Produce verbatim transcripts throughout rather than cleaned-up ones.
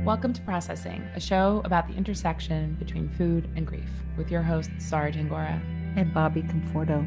Welcome to Processing, a show about the intersection between food and grief, with your hosts, Sara Tangora and Bobby Conforto.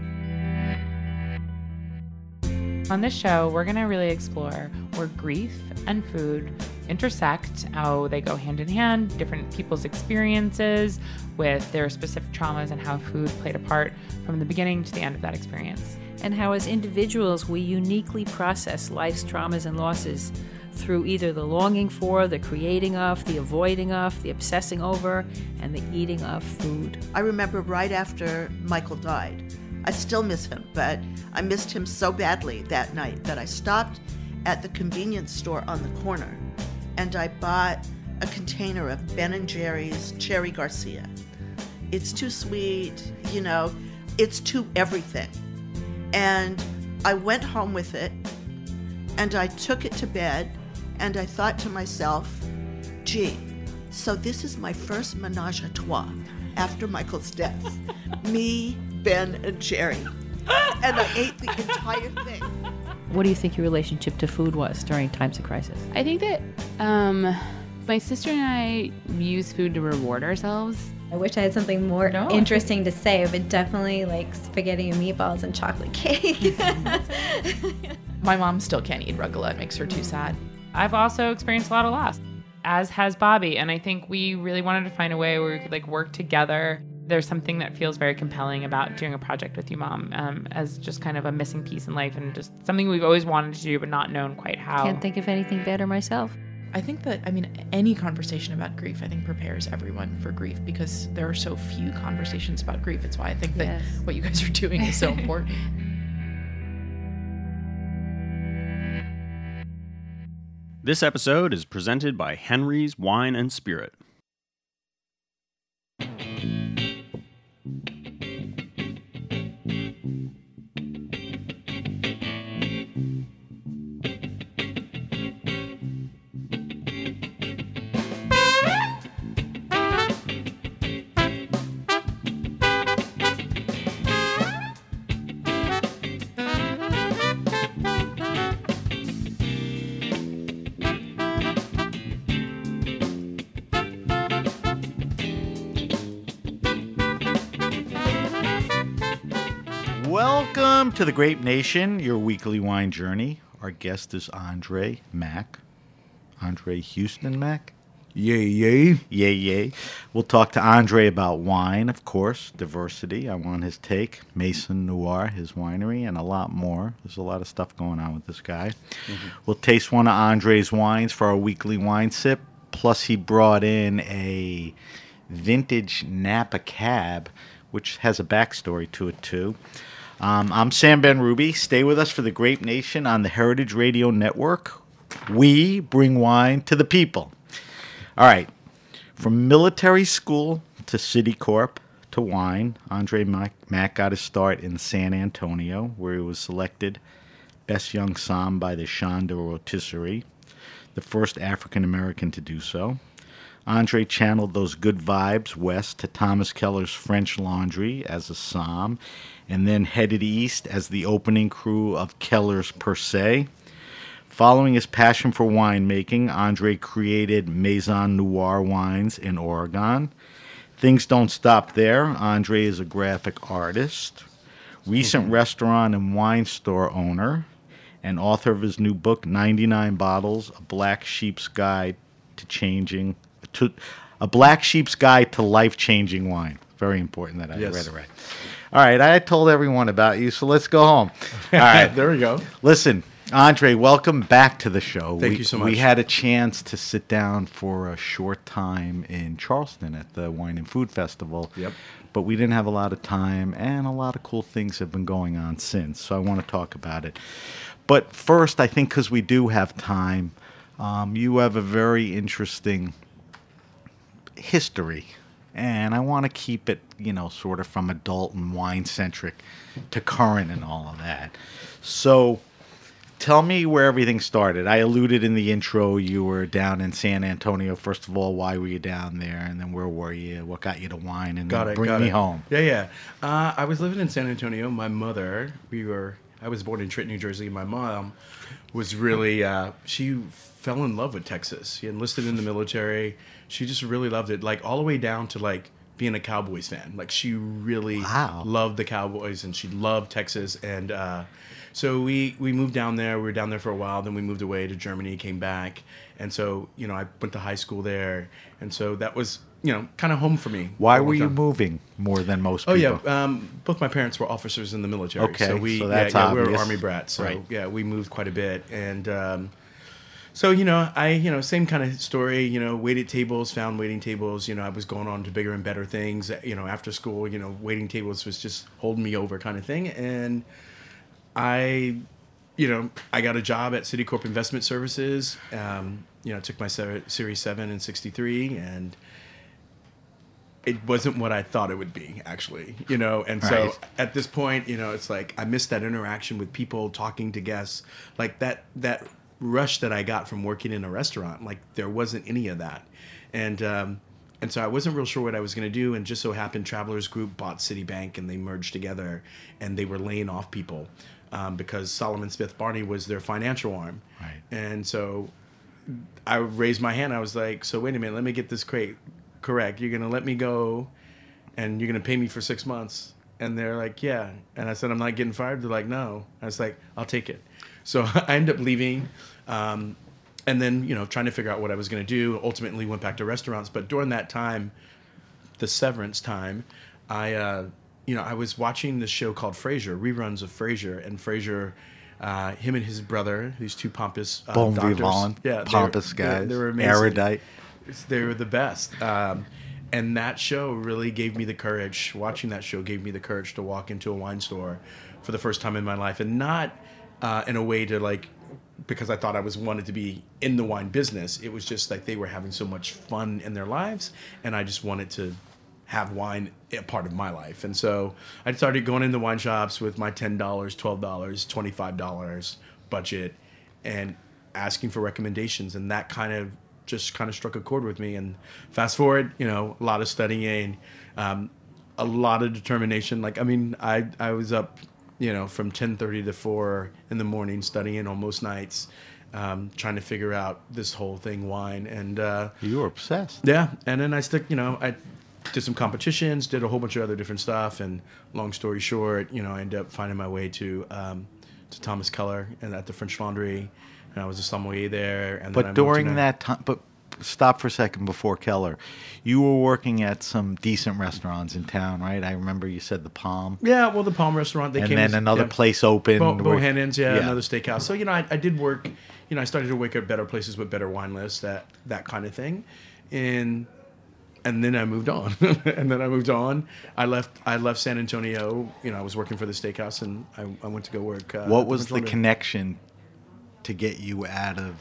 On this show, we're going to really explore where grief and food intersect, how they go hand in hand, different people's experiences with their specific traumas, and how food played a part from the beginning to the end of that experience. And how as individuals we uniquely process life's traumas and losses through either the longing for, the creating of, the avoiding of, the obsessing over, and the eating of food. I remember right after Michael died, I still miss him, but I missed him so badly that night that I stopped at the convenience store on the corner and I bought a container of Ben and Jerry's Cherry Garcia. It's too sweet, you know, it's too everything. And I went home with it and I took it to bed and I thought to myself, gee, so this is my first menage a trois after Michael's death. Me, Ben, and Jerry. And I ate the entire thing. What do you think your relationship to food was during times of crisis? I think that um, my sister and I use food to reward ourselves. I wish I had something more no, interesting to say, but definitely like spaghetti and meatballs and chocolate cake. My mom still can't eat rugelach. It makes her too sad. I've also experienced a lot of loss, as has Bobby, and I think we really wanted to find a way where we could like work together. There's something that feels very compelling about doing a project with you, Mom, um, as just kind of a missing piece in life and just something we've always wanted to do but not known quite how. Can't think of anything better myself. I think that, I mean, any conversation about grief, I think, prepares everyone for grief because there are so few conversations about grief. It's why I think that Yes. what you guys are doing is so important. This episode is presented by Henry's Wine and Spirit. Welcome to the Grape Nation, your weekly wine journey. Our guest is Andre Mack. Andre Houston Mack? Yay, yay. Yay, yay. We'll talk to Andre about wine, of course, diversity. I want his take. Maison Noir, his winery, and a lot more. There's a lot of stuff going on with this guy. Mm-hmm. We'll taste one of Andre's wines for our weekly wine sip. Plus, he brought in a vintage Napa cab, which has a backstory to it, too. Um, I'm Sam Ben-Ruby. Stay with us for the Grape Nation on the Heritage Radio Network. We bring wine to the people. All right. From military school to City Corp to wine, Andre Mack, Mack got his start in San Antonio, where he was selected Best Young Somm by the Chandra Rotisserie, the first African-American to do so. Andre channeled those good vibes west to Thomas Keller's French Laundry as a somm, and then headed east as the opening crew of Keller's Per Se. Following his passion for winemaking, Andre created Maison Noir wines in Oregon. Things don't stop there. Andre is a graphic artist, recent mm-hmm. restaurant and wine store owner, and author of his new book, ninety-nine Bottles, A Black Sheep's Guide to Changing... to A Black Sheep's Guide to Life-Changing Wine. Very important that I yes. read it right. All right, I told everyone about you, so let's go home. All right. There we go. Listen, Andre, welcome back to the show. Thank we, you so much. We had a chance to sit down for a short time in Charleston at the Wine and Food Festival. Yep. But we didn't have a lot of time, and a lot of cool things have been going on since, so I want to talk about it. But first, I think because we do have time, um, you have a very interesting history. And I want to keep it, you know, sort of from adult and wine-centric to current and all of that. So tell me where everything started. I alluded in the intro you were down in San Antonio. First of all, why were you down there? And then where were you? What got you to wine? And got then it, bring got me it. home. Yeah, yeah. Uh, I was living in San Antonio. My mother, we were... I was born in Trenton, New Jersey. My mom was really, uh, she fell in love with Texas. She enlisted in the military. She just really loved it, like all the way down to like being a Cowboys fan. Like she really Wow. loved the Cowboys, and she loved Texas. And uh, so we, we moved down there. We were down there for a while. Then we moved away to Germany, came back. And so, you know, I went to high school there. And so that was, you know, kind of home for me. Why for a were long you time. moving more than most Oh people? yeah, um, both my parents were officers in the military. Okay, so we so yeah, that's yeah, we were obvious. Army brats. So Right. yeah, we moved quite a bit, and um, so you know, I you know, same kind of story. You know, waited tables, found waiting tables. You know, I was going on to bigger and better things. You know, after school, you know, waiting tables was just holding me over, kind of thing. And I, you know, I got a job at Citicorp Investment Services. Um, you know, took my ser- Series seven in sixty-three, and it wasn't what I thought it would be, actually, you know. And so Right. at this point, you know, it's like I missed that interaction with people, talking to guests, like that that rush that I got from working in a restaurant. Like there wasn't any of that, and um, and so I wasn't real sure what I was going to do. And just so happened, Travelers Group bought Citibank, and they merged together, and they were laying off people um, because Solomon Smith Barney was their financial arm, Right. and so I raised my hand. I was like, so wait a minute, let me get this crate correct. You're going to let me go and you're going to pay me for six months. And they're like, yeah. And I said, I'm not getting fired. They're like, no. I was like, I'll take it. So I ended up leaving. Um, and then, you know, trying to figure out what I was going to do. Ultimately went back to restaurants. But during that time, the severance time, I, uh, you know, I was watching this show called Frasier, reruns of Frasier. And Frasier, uh, him and his brother, these two pompous uh, Bon doctors. vivant, yeah, they were- pompous they- guys, They were amazing. erudite. They were the best. Um, and that show really gave me the courage. Watching that show gave me the courage to walk into a wine store for the first time in my life. And not uh, in a way to like, because I thought I was wanted to be in the wine business. It was just like they were having so much fun in their lives. And I just wanted to have wine a part of my life. And so I started going into wine shops with my ten dollars, twelve dollars, twenty-five dollars budget and asking for recommendations. And that kind of just kind of struck a chord with me. And fast forward, you know, a lot of studying, um, a lot of determination. Like, I mean, I, I was up, you know, from ten thirty to four in the morning studying on most nights, um, trying to figure out this whole thing, wine. And, uh, You were obsessed. yeah. And then I stuck, you know, I did some competitions, did a whole bunch of other different stuff. And long story short, you know, I ended up finding my way to, um, to Thomas Keller and at the French Laundry. And I was a sommelier there. And then I But moved during to- that time, but stop for a second before Keller. You were working at some decent restaurants in town, right? I remember you said the Palm. Yeah, well, the Palm Restaurant. They And came then as- another yeah. place opened. Bo- where- Bohannon's, yeah, yeah. another steakhouse. So, you know, I, I did work, you know, I started to work at better places with better wine lists, that that kind of thing. And and then I moved on. and then I moved on. I left I left San Antonio. You know, I was working for the steakhouse, and I, I went to go work. Uh, What at was French the Laundry. connection to get you out of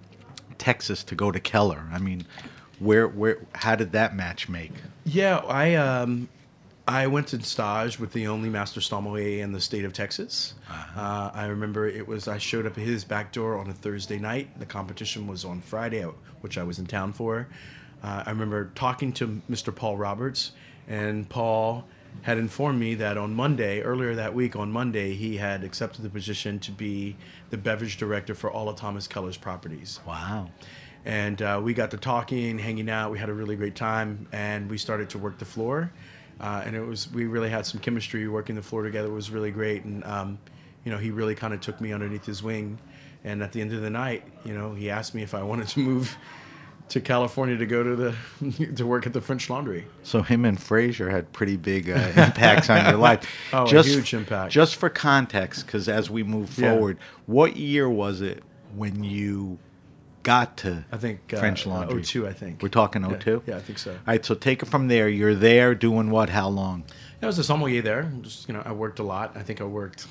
Texas to go to Keller? I mean, where where how did that match make? Yeah, I um, I went to stage with the only master sommelier in the state of Texas. Uh, I remember it was I showed up at his back door on a Thursday night. The competition was on Friday, which I was in town for. Uh, I remember talking to Mister Paul Roberts, and Paul had informed me that on Monday, earlier that week, on Monday, he had accepted the position to be the beverage director for all of Thomas Keller's properties. Wow. And uh, we got to talking, hanging out. We had a really great time, and we started to work the floor. Uh, and it was we really had some chemistry working the floor together. It was really great, and um, you know, he really kind of took me underneath his wing. And at the end of the night, you know, he asked me if I wanted to move to California to go to the to work at the French Laundry. So him and Frasier had pretty big uh, impacts on your life. Oh, a huge impact. Just for context, because as we move Yeah. forward, what year was it when you got to I think uh, French Laundry? oh two, I think. We're talking oh two? Yeah, yeah, I think so. All right, so take it from there. You're there doing what? How long? I was a sommelier there. Just, you know, I worked a lot. I think I worked.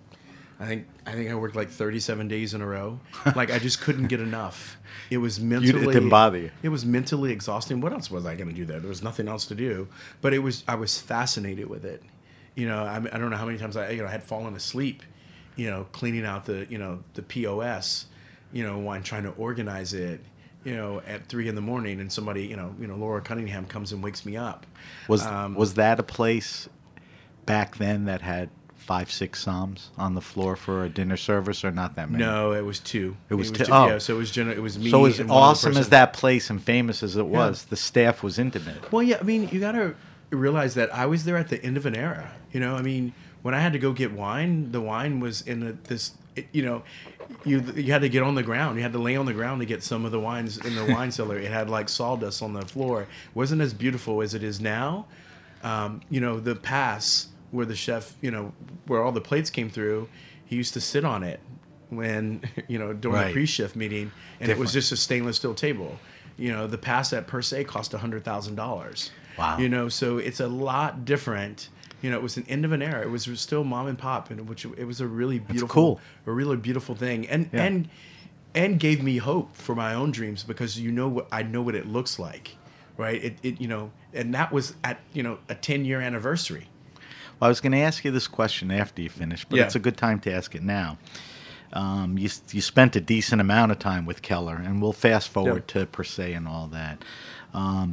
I think I think I worked like thirty-seven days in a row. Like I just couldn't get enough. It was mentally. it didn't bother you? It was mentally exhausting. What else was I going to do there? There was nothing else to do. But it was. I was fascinated with it. You know, I, I don't know how many times I you know had fallen asleep. You know, cleaning out the you know the P O S. You know, while trying to organize it. You know, at three in the morning, and somebody, you know, you know, Laura Cunningham comes and wakes me up. Was Um, was that a place back then that had five, six Psalms on the floor for a dinner service, or not that many? No, it was two. It was two. two. Oh. Yeah, so it was gen- it was me. So as and one other awesome as person. that place and famous as it was, the staff was intimate. Well, yeah, I mean, you got to realize that I was there at the end of an era. You know, I mean, when I had to go get wine, the wine was in a, this, it, you know, you you had to get on the ground. You had to lay on the ground to get some of the wines in the wine cellar. It had like sawdust on the floor. It wasn't as beautiful as it is now. Um, you know, the pass where the chef, you know, where all the plates came through, he used to sit on it when, you know, during Right. the pre-shift meeting, and Different. it was just a stainless steel table. You know, the pass at per se cost one hundred thousand dollars. Wow. You know, so it's a lot different. You know, it was an end of an era. It was still mom and pop, and which it was a really beautiful, cool. a really beautiful thing, and Yeah. and and gave me hope for my own dreams, because you know what I know what it looks like, right? It, it you know, and that was at you know a ten year anniversary. Well, I was going to ask you this question after you finish, but Yeah. it's a good time to ask it now. Um, you you spent a decent amount of time with Keller, and we'll fast forward Yeah. to per se and all that. Um,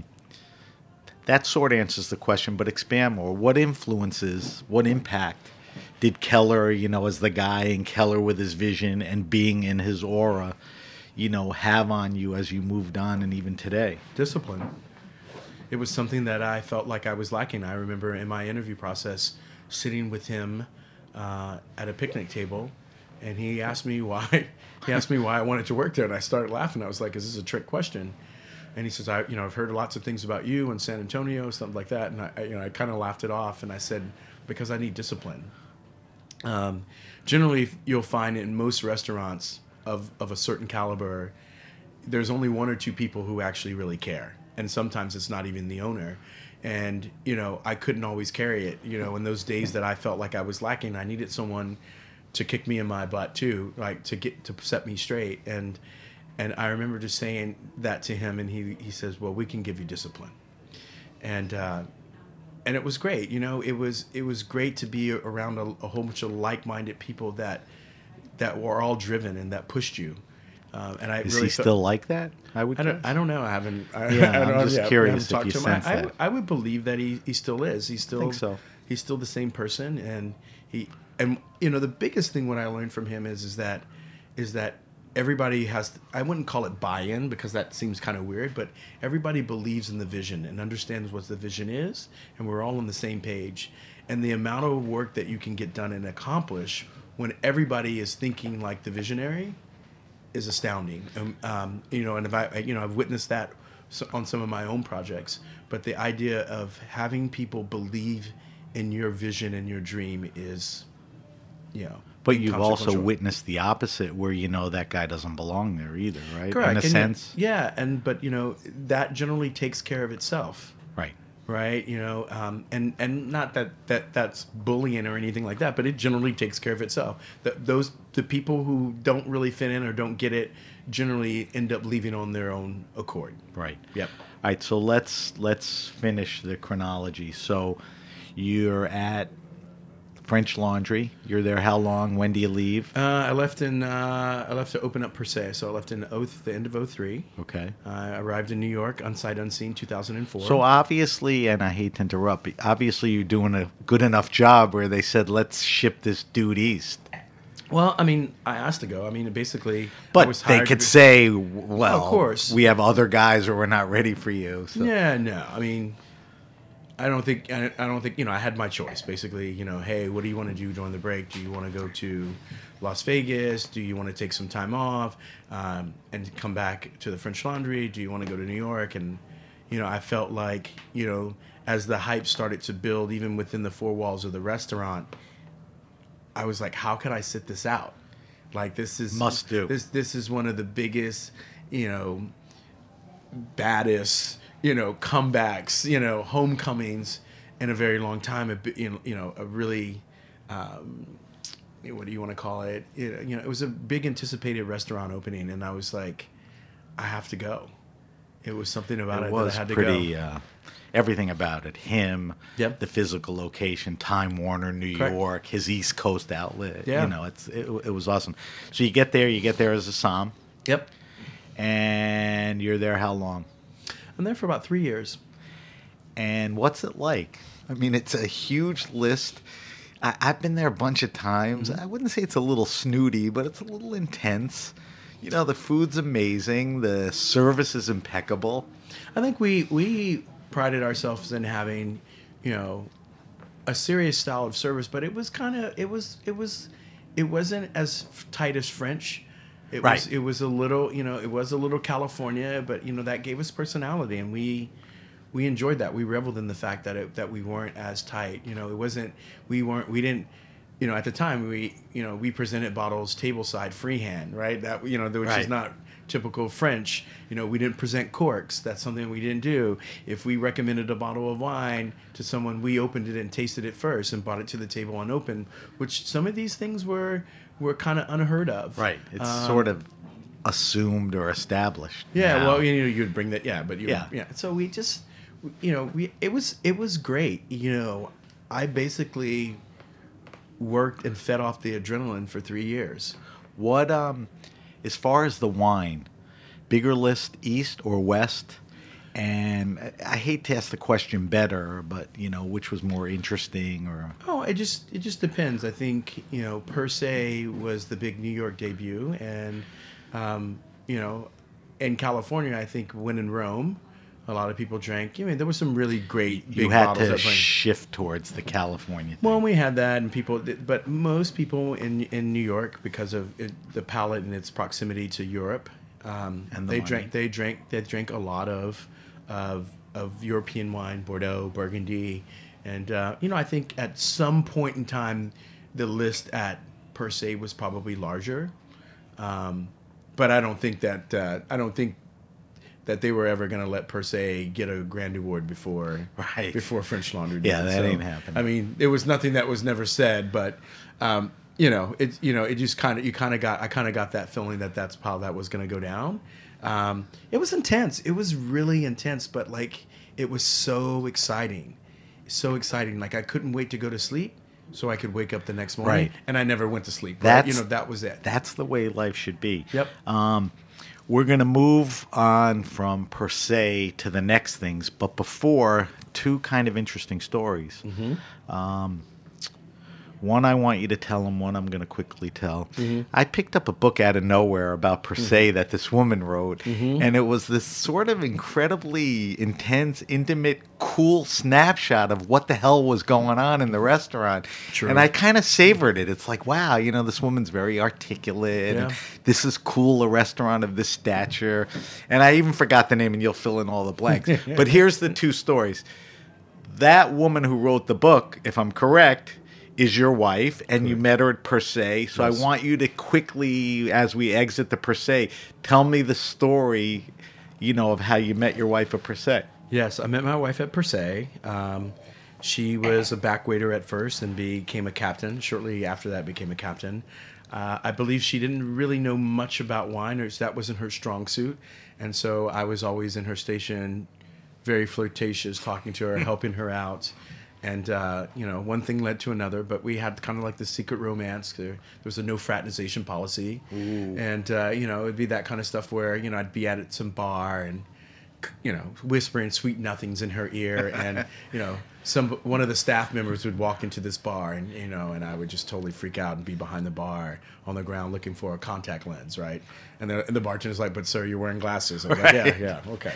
that sort of answers the question, but expand more. What influences, what impact did Keller, you know, as the guy in Keller with his vision and being in his aura, you know, have on you as you moved on and even today? Discipline. It was something that I felt like I was lacking. I remember in my interview process sitting with him uh, at a picnic table, and he asked me why. He asked me why I wanted to work there, and I started laughing. I was like, "Is this a trick question?" And he says, "I, you know, I've heard lots of things about you in San Antonio, something like that." And I, I you know, I kind of laughed it off, and I said, "Because I need discipline." Um, generally, you'll find in most restaurants of of a certain caliber, there's only one or two people who actually really care. And sometimes it's not even the owner. And, you know, I couldn't always carry it. You know, in those days that I felt like I was lacking, I needed someone to kick me in my butt too, like to get, to set me straight. And, and I remember just saying that to him, and he, he says, "Well, we can give you discipline." And, uh, and it was great. You know, it was, it was great to be around a, a whole bunch of like-minded people that, that were all driven and that pushed you. Uh, and I Is really he fe- still like that? I would I don't, guess. I don't know. I haven't. I, Yeah, I don't, I'm just yeah, we curious haven't if talked you to him. I, sense I, that. would- I would believe that he, he still is. He's still. think so. He's still the same person, and he and you know the biggest thing what I learned from him is is that is that everybody has. I wouldn't call it buy-in because that seems kind of weird, but everybody believes in the vision and understands what the vision is, and we're all on the same page. And the amount of work that you can get done and accomplish when everybody is thinking like the visionary is astounding. Um, um, you know, and if I, you know, I've witnessed that so- on some of my own projects. But the idea of having people believe in your vision and your dream is, you know. But you've also consequential. witnessed the opposite, where you know that guy doesn't belong there either, right? Correct. In a And sense, yeah, and but you know that generally takes care of itself. right? Right, you know, um, and and not that, that that's bullying or anything like that, but it generally takes care of itself. That those the people who don't really fit in or don't get it generally end up leaving on their own accord. Right. Yep. All right. So let's let's finish the chronology. So you're at French Laundry. You're there how long? When do you leave? Uh, I left in uh, I left to open up per se, so I left in oh the end of oh three. Okay. I arrived in New York, unsight unseen, two thousand four. So obviously, and I hate to interrupt, but obviously you're doing a good enough job where they said, let's ship this dude east. well, I mean, I asked to go. I mean, basically, I But was they hired could to- say, well, Of course. we have other guys or we're not ready for you. So. Yeah, no. I mean, I don't think I, I don't think you know. I had my choice. Basically, you know, hey, what do you want to do during the break? Do you want to go to Las Vegas? Do you want to take some time off um, and come back to the French Laundry? Do you want to go to New York? And you know, I felt like you know, as the hype started to build, even within the four walls of the restaurant, I was like, how could I sit this out? Like this is Must do. This this is one of the biggest, you know, baddest, you know, comebacks, you know, homecomings in a very long time. A bi- you know, you know, a really, um, what do you want to call it? You know, it was a big anticipated restaurant opening, and I was like, I have to go. It was something about it, It was that I had to pretty, go. uh, everything about it. Him, Yep. the physical location, Time Warner, New Correct. York, his East Coast outlet. Yeah. You know, it's it, it was awesome. So you get there, you get there as a Som, Yep. and you're there how long? I'm there for about three years. And what's it like? I mean, it's a huge list. I, I've been there a bunch of times. Mm-hmm. I wouldn't say it's a little snooty, but it's a little intense. You know, the food's amazing. The service is impeccable. I think we we prided ourselves in having, you know, a serious style of service, but it was kind of it was it was it wasn't as tight as French. It Right. was it was a little, you know, it was a little California, but you know that gave us personality, and we we enjoyed that. We reveled in the fact that it, that we weren't as tight. You know, it wasn't we weren't we didn't. You know, at the time we, you know, we presented bottles tableside freehand, right? That, you know, which Right. is not typical French. You know, we didn't present corks. That's something we didn't do. If we recommended a bottle of wine to someone, we opened it and tasted it first and brought it to the table unopened, which some of these things were were kind of unheard of. Right. It's Um, sort of assumed or established. Yeah, now. well, you know, you'd bring that. Yeah, but you, Yeah. yeah. So we just, you know, we it was it was great. You know, I basically worked and fed off the adrenaline for three years. What, um, as far as the wine, bigger list east or west? And I I hate to ask the question better, but you know, which was more interesting or? Oh, it just it just depends. I think, you know, Per Se was the big New York debut, and um, you know, in California, I think when in Rome, a lot of people drank. I mean, there were some really great big You had bottles to that drank. shift towards the California thing. Well, we had that, and people, but most people in in New York, because of it, the palate and its proximity to Europe, um, And the they money. drank, they drank, they drank a lot of of of European wine, Bordeaux, Burgundy, and uh, you know, I think at some point in time, the list at Per Se was probably larger, um, but I don't think that uh, I don't think. that they were ever going to let Per Se get a grand award before Right. before French Laundry did. Yeah, that ain't happening. I mean, it was nothing that was never said, but um, you know, it you know, it just kind of you kind of got I kind of got that feeling that that's how that was going to go down. Um, it was intense. It was really intense, but like it was so exciting, so exciting. Like I couldn't wait to go to sleep so I could wake up the next morning. Right. And I never went to sleep. Right? That's, You know, that was it. That's the way life should be. Yep. Um, we're going to move on from Per Se to the next things, but before, two kind of interesting stories. Mm-hmm. Um, one I want you to tell, and one I'm going to quickly tell. Mm-hmm. I picked up a book out of nowhere about Per Se that this woman wrote, Mm-hmm. and it was this sort of incredibly intense, intimate, cool snapshot of what the hell was going on in the restaurant. True. And I kind of savored it. It's like, wow, you know, this woman's very articulate. Yeah. And this is cool, a restaurant of this stature. And I even forgot the name, and you'll fill in all the blanks. But here's the two stories. That woman who wrote the book, if I'm correct, is your wife, and you met her at Per Se. So Yes. I want you to quickly, as we exit the Per Se, tell me the story, you know, of how you met your wife at Per Se. Yes, I met my wife at Per Se. Um, she was a back waiter at first and became a captain. Shortly after that, became a captain. Uh, I believe she didn't really know much about wine, or that wasn't her strong suit. And so I was always in her station, very flirtatious, talking to her, helping her out. And, uh, you know, one thing led to another, but we had kind of like the secret romance. There, there was a no fraternization policy. And, uh, you know, it'd be that kind of stuff where, you know, I'd be at some bar and, you know, whispering sweet nothings in her ear. And, you know, some one of the staff members would walk into this bar and, you know, and I would just totally freak out and be behind the bar on the ground looking for a contact lens, right? And the, and the bartender's like, but sir, you're wearing glasses. I'm like, Right. yeah, yeah, okay.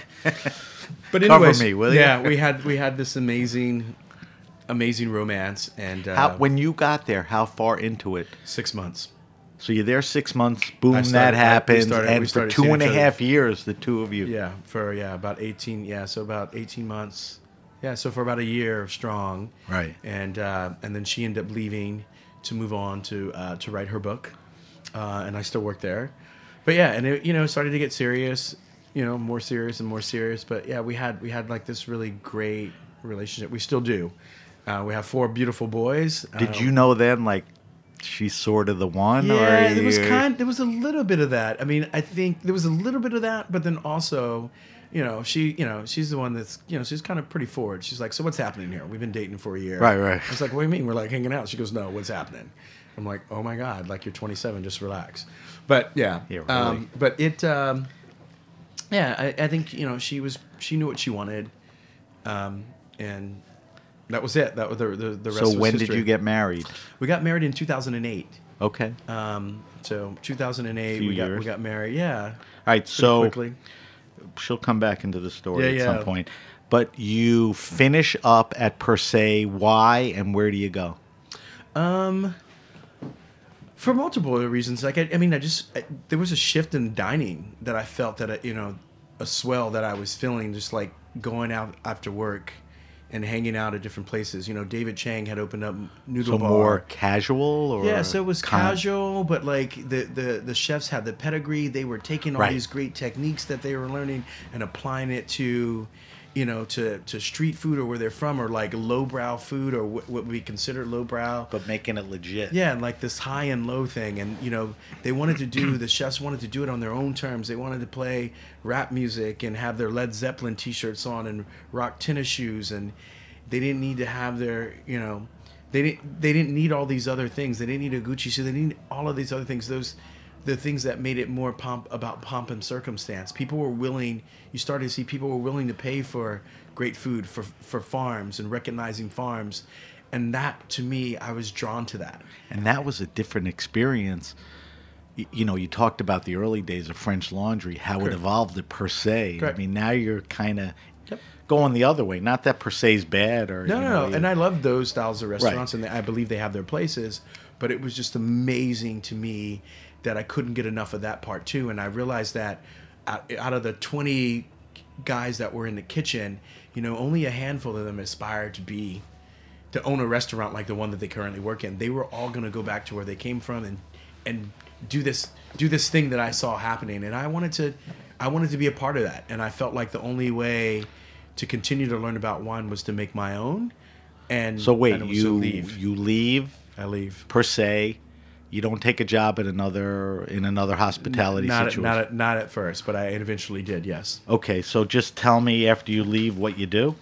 But Cover anyways, me, will you? yeah, we had, we had this amazing... amazing romance, and uh, How, when you got there, how far into it? six months. So you're there six months, boom, I that started- I- we happens, started- we and for started two seeing and a each other. half years, the two of you. Yeah, for yeah about eighteen. Yeah, so about eighteen months. Yeah, so for about a year strong. Right. And uh, and then she ended up leaving to move on to uh, to write her book, uh, and I still work there. But yeah, and it you know started to get serious, you know, more serious and more serious. But yeah, we had we had like this really great relationship. We still do. Uh, we have four beautiful boys. Did Uh, you know then, like, she's sort of the one? Yeah, or there was you- kind. There was a little bit of that. I mean, I think there was a little bit of that, but then also, you know, she, you know, she's the one that's, you know, she's kind of pretty forward. She's like, so what's happening here? We've been dating for a year. Right, right. I was like, what do you mean? We're like hanging out. She goes, no, what's happening? I'm like, oh my god, like you're twenty-seven, just relax. But yeah, Yeah, really. um, but it, um, yeah, I, I think you know she was she knew what she wanted, um, and That was it. That was the the, the rest. So was when history. did you get married? We got married in two thousand eight. Okay. Um, so two thousand eight, Few we got years. we got married. Yeah. All right. Pretty So quickly. she'll come back into the story Yeah, at yeah. some point. But you finish up at Per Se. Why and where do you go? Um, for multiple reasons. Like I, I mean, I just I, there was a shift in dining that I felt that I, you know, a swell that I was feeling, just like going out after work and hanging out at different places. You know, David Chang had opened up Noodle So Bar. more casual, or Yeah, so it was con- casual, but like the, the, the chefs had the pedigree. They were taking all Right. these great techniques that they were learning and applying it to, you know, to, to street food or where they're from, or like lowbrow food, or what, what we consider lowbrow. but making it legit. Yeah, and like this high and low thing. And, you know, they wanted to do, the chefs wanted to do it on their own terms. They wanted to play rap music and have their Led Zeppelin t-shirts on and rock tennis shoes. And they didn't need to have their, you know, they didn't, they didn't need all these other things. They didn't need a Gucci suit. They didn't need all of these other things. Those, the things that made it more pomp about pomp and circumstance. People were willing, you started to see people were willing to pay for great food, for, for farms and recognizing farms. And that, to me, I was drawn to that. And that was a different experience. Y- You know, you talked about the early days of French Laundry, how it Correct. evolved to Per Se. Correct. I mean, now you're kind of Yep. going the other way. Not that Per Se's bad, or No, you no, know, no. you- And I love those styles of restaurants, Right. and I believe they have their places. But it was just amazing to me that I couldn't get enough of that part too. And I realized that out, out of the twenty guys that were in the kitchen, you know, only a handful of them aspired to be, to own a restaurant like the one that they currently work in. They were all going to go back to where they came from and and do this do this thing that I saw happening. And I wanted to, I wanted to be a part of that. And I felt like the only way to continue to learn about wine was to make my own. And So wait, and it was you to leave. you leave I leave. Per Se. You don't take a job at another in another hospitality Not at, situation. not at, not at first, but I eventually did. Yes. Okay, so just tell me after you leave what you do.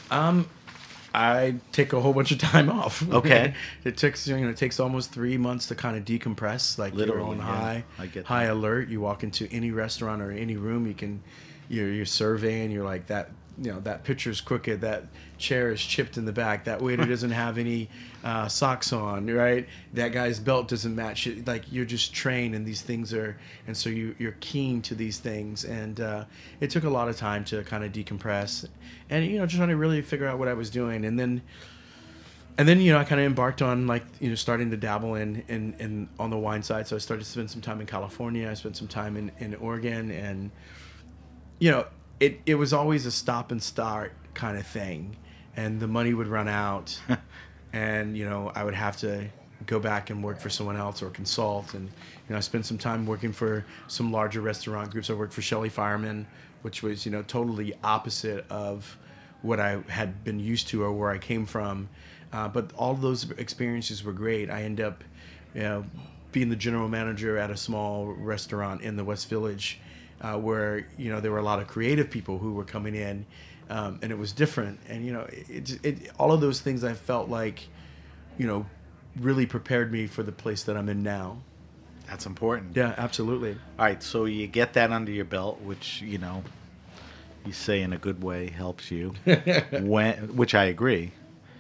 I take a whole bunch of time off. Okay. it takes you know it takes almost three months to kind of decompress. Like you're Literally, on yeah. high, I get high that. alert. You walk into any restaurant or any room, you can, you're you're surveying. You're like that. You know that picture's crooked. That chair is chipped in the back. That waiter doesn't have any uh, socks on. Right. That guy's belt doesn't match. It. Like you're just trained, and these things are, and so you you're keen to these things. And uh, it took a lot of time to kind of decompress, and you know just trying to really figure out what I was doing, and then. And then, you know, I kind of embarked on, like, you know, starting to dabble in, in, in on the wine side. So I started to spend some time in California. I spent some time in, in Oregon. And, you know, it, it was always a stop and start kind of thing. And the money would run out. And, you know, I would have to go back and work for someone else or consult. And, you know, I spent some time working for some larger restaurant groups. I worked for Shelley Fireman, which was, you know, totally opposite of what I had been used to or where I came from. Uh, but all of those experiences were great. I ended up, you know, being the general manager at a small restaurant in the West Village, uh, where you know there were a lot of creative people who were coming in, um, and it was different. And you know, it, it all of those things I felt like, you know, really prepared me for the place that I'm in now. That's important. Yeah, absolutely. All right, so you get that under your belt, which you know, you say in a good way helps you. when, which I agree.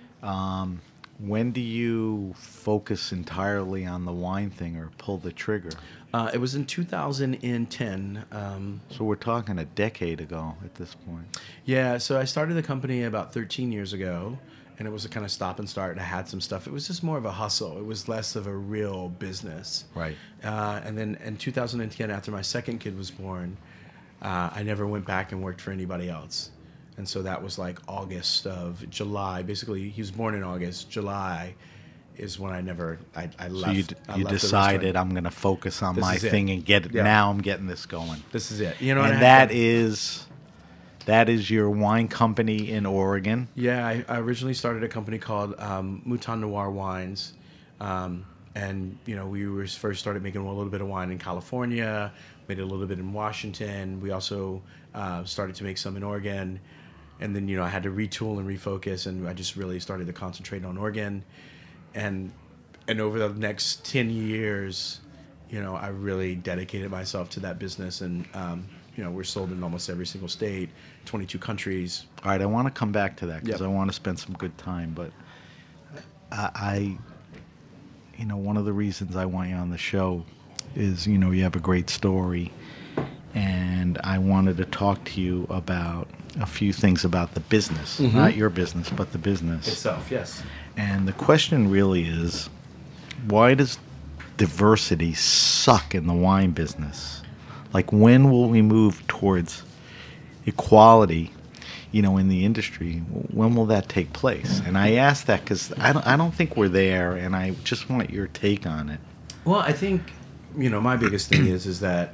Um, when do you focus entirely on the wine thing or pull the trigger? Uh, it was in two thousand ten. Um, So we're talking a decade ago at this point. Yeah, so I started the company about thirteen years ago, and it was a kind of stop and start, and I had some stuff. It was just more of a hustle. It was less of a real business. Right. Uh, and then in two thousand ten, after my second kid was born, uh, I never went back and worked for anybody else. And so that was like August of July. Basically, he was born in August. July is when I never, I, I left. So you, d- I you left the decided restaurant. I'm going to focus on This my is it. thing and get it. Yeah. Now I'm getting this going. This is it. You know, and I had that to- is that is your wine company in Oregon. Yeah, I, I originally started a company called um, Mouton Noir Wines, um, and you know we were first started making a little bit of wine in California, made a little bit in Washington. We also uh, started to make some in Oregon, and then you know I had to retool and refocus, and I just really started to concentrate on Oregon, and and over the next ten years, you know I really dedicated myself to that business, and um, you know, we're sold in almost every single state, twenty-two countries. All right, I want to come back to that because Yep. I want to spend some good time. But I, I, you know, one of the reasons I want you on the show is, you know, you have a great story, and I wanted to talk to you about a few things about the business, Mhm. not your business, but the business Itself, yes. And the question really is, why does diversity suck in the wine business? Like, when will we move towards equality, you know, in the industry? When will that take place? And I ask that because I don't, I don't think we're there, and I just want your take on it. Well, I think, you know, my biggest thing is is that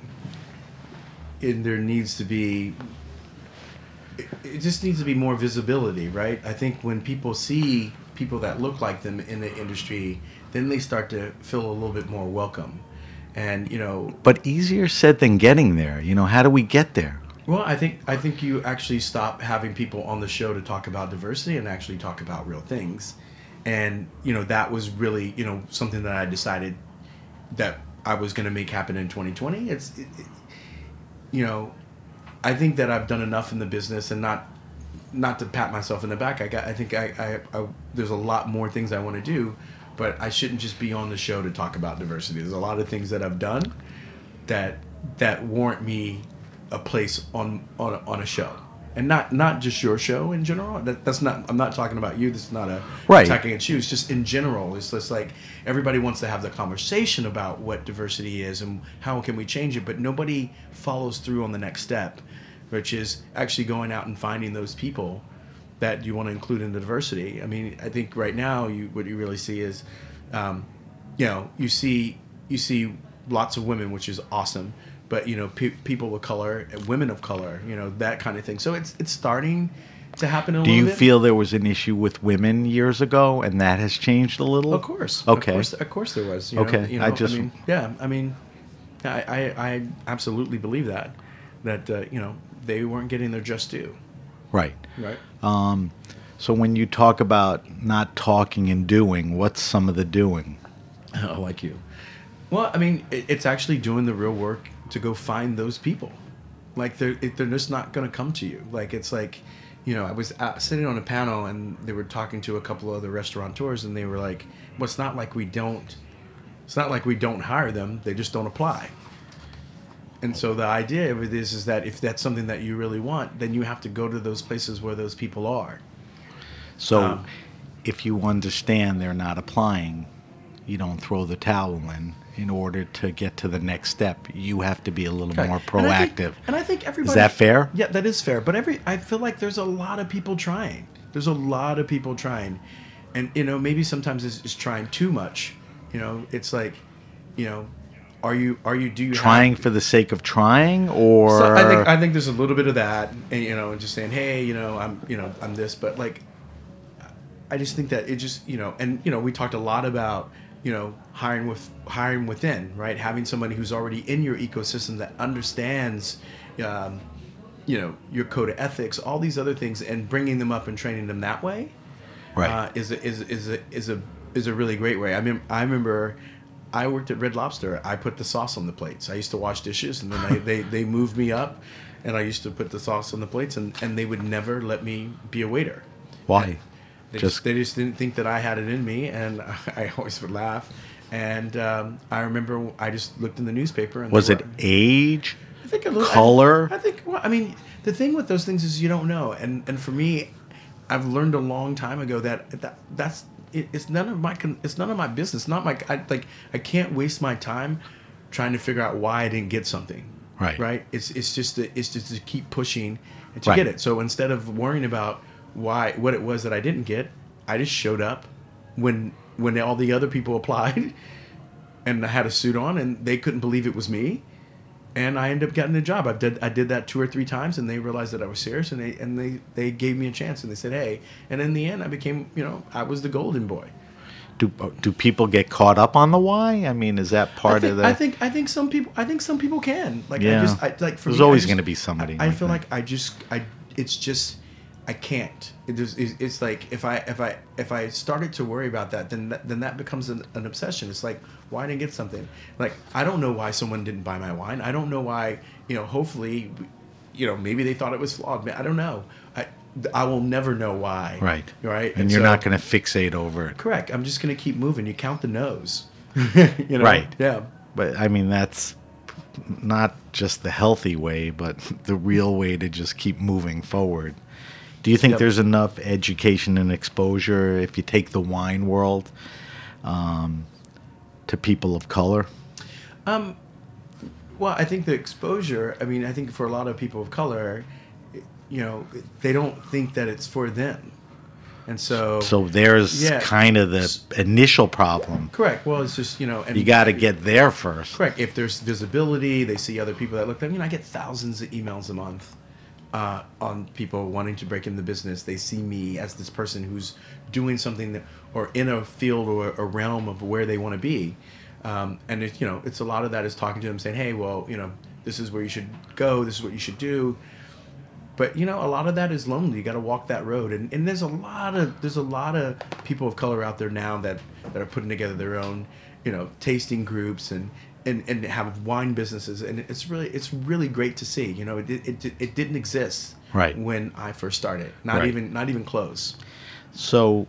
it, there needs to be, it, it just needs to be more visibility, right? I think when people see people that look like them in the industry, then they start to feel a little bit more welcome. And, you know, But easier said than getting there. You know, how do we get there? well, I think I think you actually stop having people on the show to talk about diversity and actually talk about real things. And, you know, that was really, you know, something that I decided that I was going to make happen in twenty twenty. It's, it, it, you know, I think that I've done enough in the business, and not not to pat myself in the back. I got, I think I, I, I there's a lot more things I want to do, but I shouldn't just be on the show to talk about diversity. There's a lot of things that I've done that that warrant me a place on on a, on a show, and not not just your show in general. That, that's not. I'm not talking about you. This is not a Right. attacking at you. It's just in general. It's just like everybody wants to have the conversation about what diversity is and how can we change it, but nobody follows through on the next step, which is actually going out and finding those people that you want to include in the diversity. I mean, I think right now you what you really see is, um, you know, you see you see lots of women, which is awesome. But, you know, pe- people of color, women of color, you know, that kind of thing. So it's it's starting to happen a Do little you bit. feel there was an issue with women years ago, and that has changed a little? Of course. Okay. Of course, of course there was. You Okay, Know, you I know, just- mean, yeah. I mean, I, I, I absolutely believe that. That, uh, you know, they weren't getting their just due. Right. Right. Um, so when you talk about not talking and doing, what's some of the doing? Oh, like you. Well, I mean, it, it's actually doing the real work to go find those people. Like, they're, it, they're just not going to come to you. Like, it's like, you know, I was uh, sitting on a panel and they were talking to a couple of other restaurateurs, and they were like, well, it's not like we don't, it's not like we don't hire them. They just don't apply. And so the idea of it is, is that if that's something that you really want, then you have to go to those places where those people are. So Um, if you understand they're not applying, you don't throw the towel in. In order to get to the next step, you have to be a little Okay. more And I think- proactive. And I think everybody. Is that fair? Yeah, that is fair. But every, I feel like there's a lot of people trying. There's a lot of people trying, and you know, maybe sometimes it's, it's trying too much. You know, it's like, you know, are you are you do you Trying have, for the sake of trying, or So I think I think there's a little bit of that, and you know, and just saying, hey, you know, I'm you know I'm this, but like, I just think that it just you know, and you know, we talked a lot about you know hiring with hiring within, right? Having somebody who's already in your ecosystem that understands, um, you know, your code of ethics, all these other things, and bringing them up and training them that way, Right. Uh, is a, is is a is a is a really great way. I mean, I remember. I worked at Red Lobster. I put the sauce on the plates. I used to wash dishes, and then I, they, they moved me up, and I used to put the sauce on the plates, and, and they would never let me be a waiter. why? They Just- just, they just didn't think that I had it in me, and I always would laugh. And um, I remember I just looked in the newspaper, and Was they it were- age? I think a little color? I, I think. Well, I mean, the thing with those things is you don't know, and and for me, I've learned a long time ago that that that's it, it's none of my con- it's none of my business. Not my I, like I can't waste my time trying to figure out why I didn't get something. Right. Right. It's it's just to, it's just to keep pushing and to Right. get it. So instead of worrying about why what it was that I didn't get, I just showed up when when all the other people applied, and I had a suit on, and they couldn't believe it was me. And I ended up getting the job. I did I did that two or three times, and they realized that I was serious, and they and they, they gave me a chance, and they said, hey. And in the end, I became, you know, I was the golden boy. Do do people get caught up on the why? I mean, is that part I think, of the? I think I think some people I think some people can. Like Yeah. I just I, like for There's me, I always just- gonna be somebody I, I like feel that. like I just I it's just I can't. It is, it's like if I if I if I started to worry about that, then that, then that becomes an, an obsession. It's like, why didn't I get something? Like, I don't know why someone didn't buy my wine. I don't know why. You know, hopefully, you know, maybe they thought it was flawed. I don't know. I I will never know why. Right. Right. And, And you're so- not going to fixate over it. Correct. I'm just going to keep moving. You count the no's. You know? Right. Yeah. But I mean, that's not just the healthy way, but the real way to just keep moving forward. Do you think Yep. there's enough education and exposure if you take the wine world um, to people of color? Um, well, I think the exposure, I mean, I think for a lot of people of color, you know, they don't think that it's for them. And so... So there's Yeah. kind of the initial problem. Correct. Well, it's just, you know... And You got to get there first. Correct. If there's visibility, they see other people that look... I mean, I get thousands of emails a month uh, on people wanting to break in the business. They see me as this person who's doing something that, or in a field or a realm of where they want to be. Um, and, it, you know, it's a lot of that is talking to them saying, hey, well, you know, this is where you should go. This is what you should do. But, you know, a lot of that is lonely. You got to walk that road. And, and there's a lot of there's a lot of people of color out there now that, that are putting together their own, you know, tasting groups and, and, and have wine businesses. And it's really it's really great to see. You know, it it, it didn't exist Right. when I first started. Not Right. even not even close. So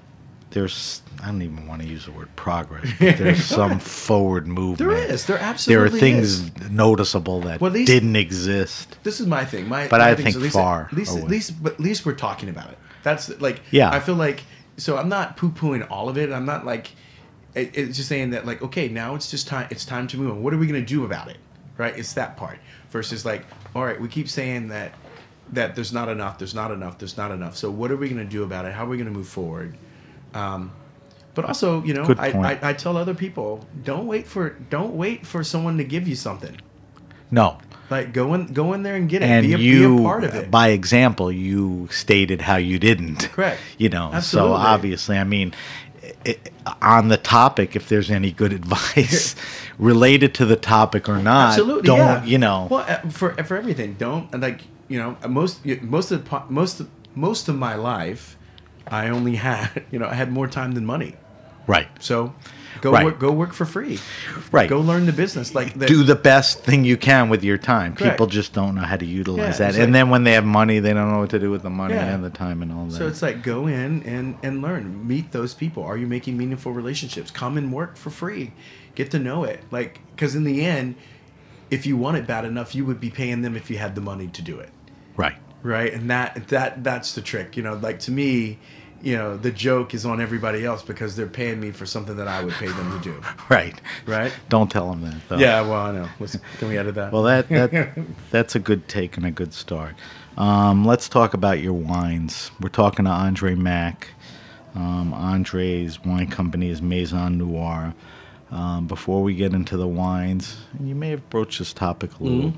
there's, I don't even want to use the word progress, but there's some forward movement. There is. There There absolutely are things is. noticeable that Well, at least- didn't exist. This is my thing. My, But my I thing is think at least, far At least, away. at least, but at least we're talking about it. That's like, Yeah. I feel like, so I'm not poo-pooing all of it. I'm not like, it, it's just saying that like, okay, now it's just time. It's time to move on. What are we going to do about it? Right? It's that part. Versus like, all right, we keep saying that that there's not enough. There's not enough. There's not enough. So what are we going to do about it? How are we going to move forward? Um, but also, you know, Good I, point. I, I tell other people, don't wait for don't wait for someone to give you something. No. Like go in, go in there and get it. And be, a, you, be a part of it. by example, you stated how you didn't. Correct. You know, Absolutely. so obviously, I mean, it, on the topic, if there's any good advice related to the topic or not, Absolutely, don't, yeah. you know. Well, uh, for for everything, don't like you know most most of the, po- most of, most of my life, I only had you know I had more time than money. Right. So go Right. work, go work for free. Right. Go learn the business. Like the, Do the best thing you can with your time. Correct. People just don't know how to utilize Yeah, that. it's And like- then when they have money, they don't know what to do with the money Yeah. and the time and all that. So it's like go in and, and learn. Meet those people. Are you making meaningful relationships? Come and work for free. Get to know it. Like because in the end, if you want it bad enough, you would be paying them if you had the money to do it. right. Right, and that that that's the trick. You know, like to me, you know, the joke is on everybody else because they're paying me for something that I would pay them to do. Right. Right? Don't tell them that, though. Yeah, well, I know. Let's, can we edit that? Well, that, that that's a good take and a good start. Um, let's talk about your wines. We're talking to Andre Mack. Um, Andre's wine company is Maison Noir. Um, before we get into the wines, and you may have broached this topic a little.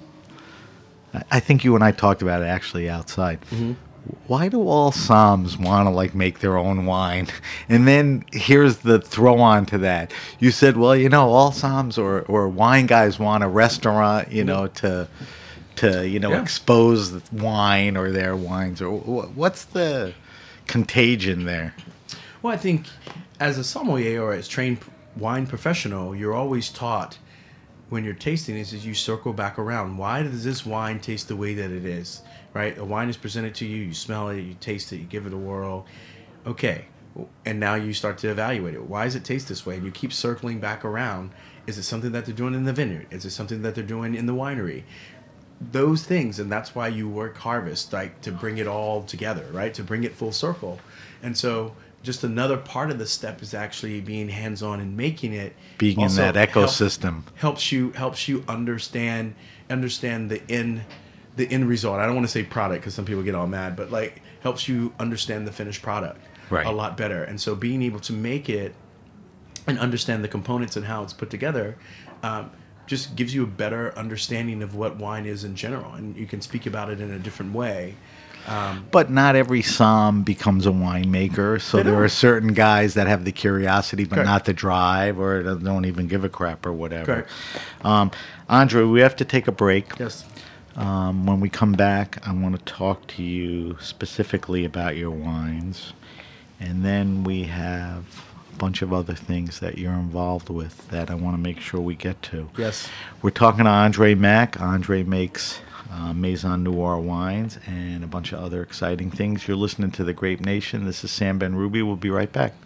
I, I think you and I talked about it actually outside. Why do all Psalms want to like make their own wine? And then here's the throw on to that. You said, well, you know, all Psalms or, or wine guys want a restaurant, you know, to to you know Yeah. expose the wine or their wines or wh- what's the contagion there? Well, I think as a sommelier or as trained wine professional, you're always taught when you're tasting this is you circle back around. Why does this wine taste the way that it is? Right? A wine is presented to you, you smell it, you taste it, you give it a whirl. Okay. And now you start to evaluate it. Why does it taste this way? And you keep circling back around. Is it something that they're doing in the vineyard? Is it something that they're doing in the winery? Those things, and that's why you work harvest, like to bring it all together, right? To bring it full circle. And so just another part of the step is actually being hands-on and making it. Being in Also that help- ecosystem. helps you helps you understand understand the end the end result. I don't want to say product because some people get all mad, but like helps you understand the finished product Right. a lot better. And so being able to make it and understand the components and how it's put together um, just gives you a better understanding of what wine is in general, and you can speak about it in a different way. Um, But not every Psalm becomes a winemaker, so They there don't. are certain guys that have the curiosity but Correct. not the drive, or don't even give a crap or whatever. Correct. Um, Andre, we have to take a break. yes. Um, when we come back, I want to talk to you specifically about your wines. And then we have a bunch of other things that you're involved with that I want to make sure we get to. Yes. We're talking to Andre Mack. Andre makes uh, Maison Noir wines and a bunch of other exciting things. You're listening to The Grape Nation. This is Sam Ben-Ruby. We'll be right back.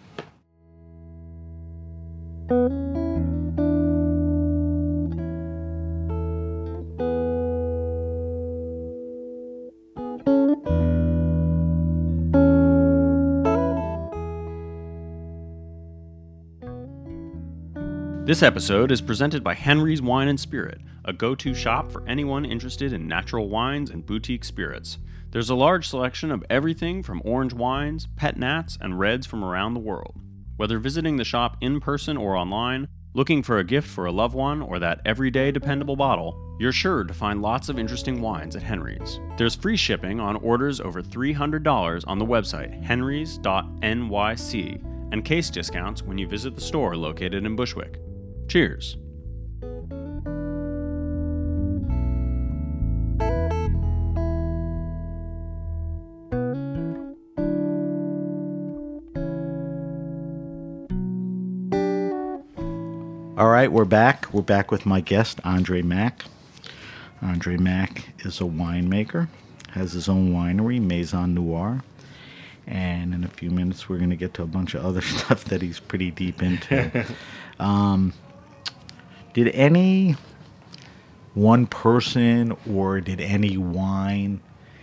This episode is presented by Henry's Wine and Spirit, a go-to shop for anyone interested in natural wines and boutique spirits. There's a large selection of everything from orange wines, pet nats, and reds from around the world. Whether visiting the shop in person or online, looking for a gift for a loved one, or that everyday dependable bottle, you're sure to find lots of interesting wines at Henry's. There's free shipping on orders over three hundred dollars on the website henrys dot N Y C and case discounts when you visit the store located in Bushwick. Cheers. All right, we're back. We're back with my guest, Andre Mack. Andre Mack is a winemaker, has his own winery, Maison Noir. And in a few minutes, we're going to get to a bunch of other stuff that he's pretty deep into. um, did any one person or did any wine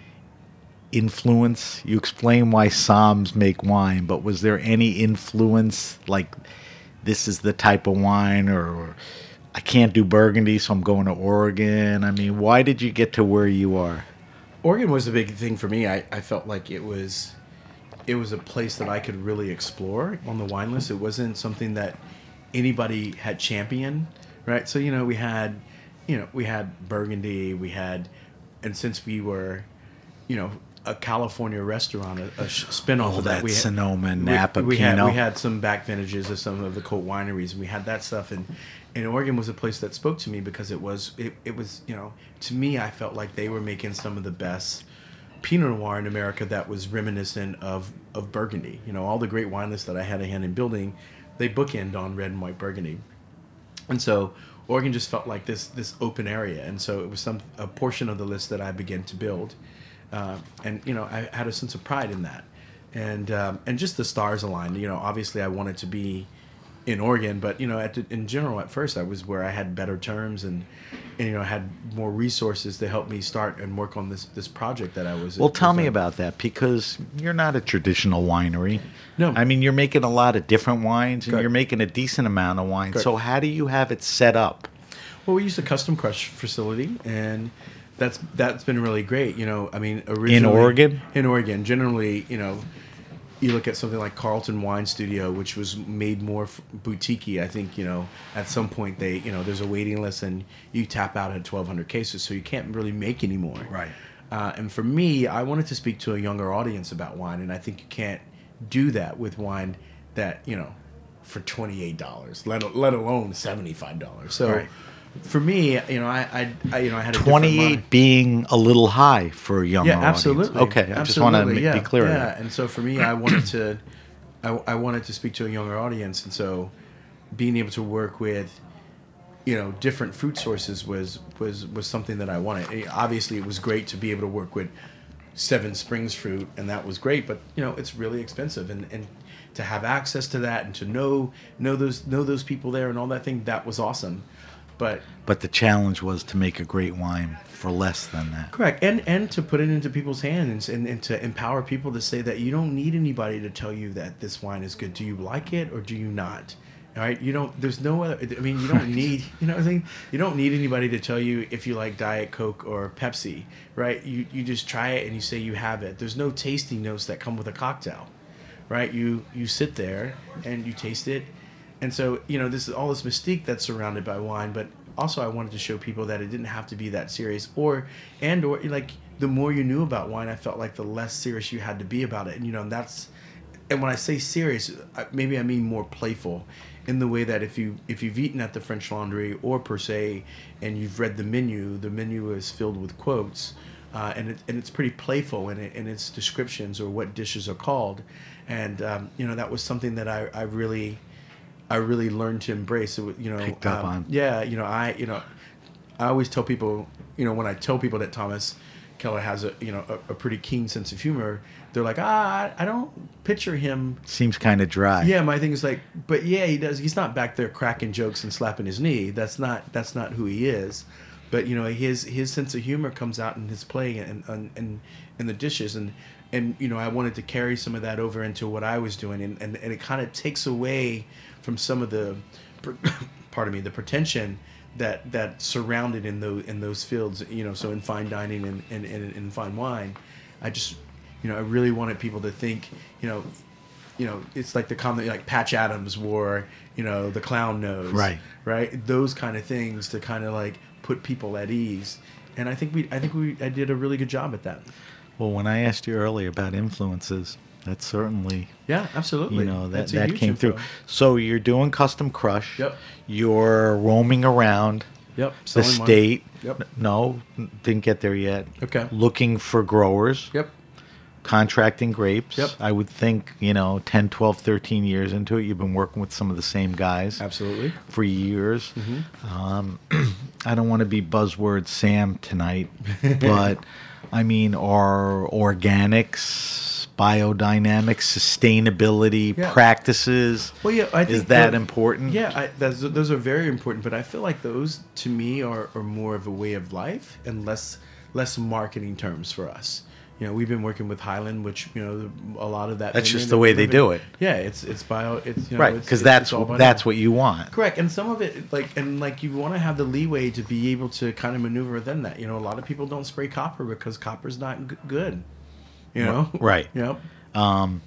influence? You explain why Psalms make wine, but was there any influence, like this is the type of wine, or, or I can't do Burgundy, so I'm going to Oregon? I mean, why did you get to where you are? Oregon was a big thing for me. I, I felt like it was it was a place that I could really explore on the wine list. It wasn't something that anybody had championed, right? So, you know, we had, you know, we had Burgundy, we had, and since we were, you know, a California restaurant, a, a spin-off Oh, of that, that we had, Sonoma and Napa we, we had Pinot. we had some back vintages of some of the Colt wineries, and we had that stuff. And, and Oregon was a place that spoke to me because it was it, it was you know, to me, I felt like they were making some of the best Pinot Noir in America that was reminiscent of of Burgundy. You know, all the great wine lists that I had a hand in building, they bookend on red and white Burgundy, and so Oregon just felt like this this open area, and so it was some a portion of the list that I began to build. Uh, and you know, I had a sense of pride in that, and um, and just the stars aligned. You know, obviously I wanted to be in Oregon, but you know, at the, in general, at first I was where I had better terms and, and you know, had more resources to help me start and work on this this project that I was. Well, tell was me on. about that, because you're not a traditional winery. No. I mean, you're making a lot of different wines, and Correct. you're making a decent amount of wine. Correct. So how do you have it set up? Well, we used a custom crush facility, and that's that's been really great. You know, I mean, originally Oregon? In Oregon, generally, you know, you look at something like Carlton Wine Studio, which was made more f- boutique-y. I think, you know, at some point they, you know, there's a waiting list, and you tap out at twelve hundred cases, so you can't really make anymore. Right. Uh, and for me, I wanted to speak to a younger audience about wine, and I think you can't do that with wine that, you know, for twenty-eight dollars, let let alone seventy-five dollars. So. Right. For me, you know, I, I, I you know, I had a different twenty-eight mind. being a little high for a younger Yeah, audience. absolutely. Okay, I just want to Absolutely, yeah, be clear. on Yeah, that. and so for me, I wanted to, I, I wanted to speak to a younger audience, and so being able to work with, you know, different fruit sources was was was something that I wanted. Eh, Obviously, it was great to be able to work with Seven Springs fruit, and that was great. But you know, it's really expensive, and and to have access to that and to know know those know those people there and all that thing, that was awesome. But But the challenge was to make a great wine for less than that. correct, and and to put it into people's hands, and, and to empower people to say that you don't need anybody to tell you that this wine is good. Do you like it or do you not? All right, you don't. There's no other. I mean, you don't need. You know what I mean? You don't need anybody to tell you if you like Diet Coke or Pepsi, right? You you just try it and you say you have it. There's no tasting notes that come with a cocktail, right? You you sit there and you taste it. And so, you know, this is all this mystique that's surrounded by wine, but also I wanted to show people that it didn't have to be that serious, or, and, or, like, the more you knew about wine, I felt like the less serious you had to be about it. And, you know, that's, and when I say serious, I- maybe I mean more playful. in the way that if you if you've eaten at the French Laundry or Per Se, and you've read the menu, the menu is filled with quotes, uh, and it, and it's pretty playful in it in its descriptions or what dishes are called, and um, you know that was something that I, I really I really learned to embrace. It, you know, Picked up um, on. Yeah, you know I you know I always tell people, you know, when I tell people that Thomas Keller has a you know a, a pretty keen sense of humor, they're like, ah, I don't picture him. Seems kind of dry. Yeah, my thing is like, but yeah, he does. He's not back there cracking jokes and slapping his knee. That's not that's not who he is. But you know, his his sense of humor comes out in his play and and and, and the dishes, and and you know, I wanted to carry some of that over into what I was doing, and and, and it kind of takes away from some of the, pardon me, the pretension that that surrounded in those in those fields. You know, so in fine dining and and, and in fine wine, I just. You know, I really wanted people to think, you know, you know, it's like the comment, like Patch Adams wore, you know, the clown nose, Right. right? Those kind of things to kind of like put people at ease, and I think we, I think we, I did a really good job at that. Well, when I asked you earlier about influences, that certainly, Yeah, absolutely. you know, that That's a that huge came info. through. So you're doing Custom Crush. Yep. You're roaming around Yep. the selling wine. state. Yep. No, didn't get there yet. Okay. Looking for growers. Yep. Contracting grapes. Yep. I would think, you know, ten, twelve, thirteen years into it, you've been working with some of the same guys Absolutely. for years. Mm-hmm. Um, I don't want to be buzzword Sam tonight, but I mean, are organics, biodynamics, sustainability Yeah. practices, Well, yeah, I think is that tho- important? Yeah, I, that's, those are very important, but I feel like those to me are, are more of a way of life and less less marketing terms for us. You know, we've been working with Highland, which you know a lot of that. That's they- just they- the way they they- do it. Yeah, it's it's bio. It's you know, Right, it's- because it's- that's it's all bio- that's what you want. Correct, and some of it, like, and like, you want to have the leeway to be able to kind of maneuver within that. You know, a lot of people don't spray copper because copper's not g- good. You know, Right. Yep. Um,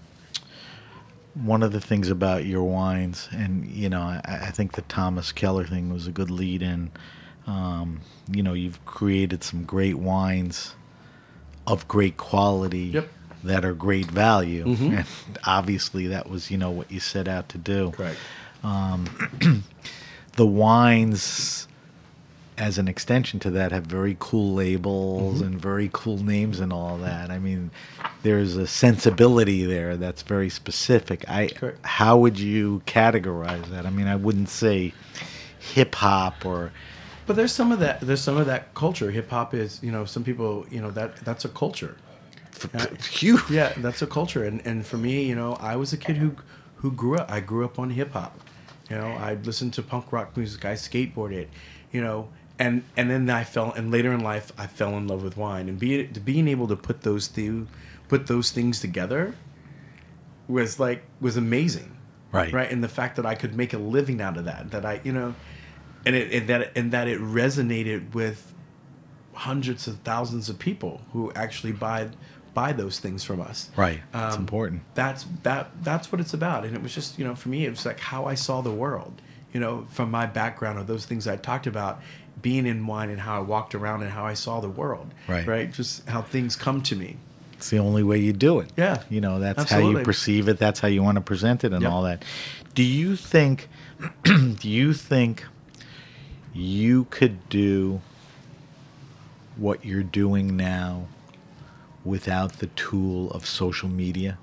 one of the things about your wines, and you know, I, I think the Thomas Keller thing was a good lead-in. Um, you know, you've created some great wines of great quality Yep. that are great value, Mhm. and obviously that was, you know, what you set out to do. Correct. Um, the wines, as an extension to that, have very cool labels Mm-hmm. and very cool names and all that. I mean, there's a sensibility there that's very specific. I, Correct. how would you categorize that? I mean, I wouldn't say hip hop or But there's some of that. There's some of that culture. Hip hop is, you know, some people, you know, that that's a culture. Uh, huge. Yeah, that's a culture. And and for me, you know, I was a kid who who grew up. I grew up on hip hop. You know, I listened to punk rock music. I skateboarded. You know, and and then I fell. And later in life, I fell in love with wine. And being being able to put those two, put those things together, was like was amazing. Right. Right. And the fact that I could make a living out of that. That I, you know. And it and that and that it resonated with hundreds of thousands of people who actually buy buy those things from us. Right. It's Um, important. That's that that's what it's about. And it was just, you know, for me, it was like how I saw the world. You know, from my background of those things I talked about, being in wine and how I walked around and how I saw the world. Right. Right. Just how things come to me. It's the only way you do it. Yeah. You know, that's how Absolutely. you perceive it. That's how you want to present it and Yep. all that. Do you think, do you think you could do what you're doing now without the tool of social media?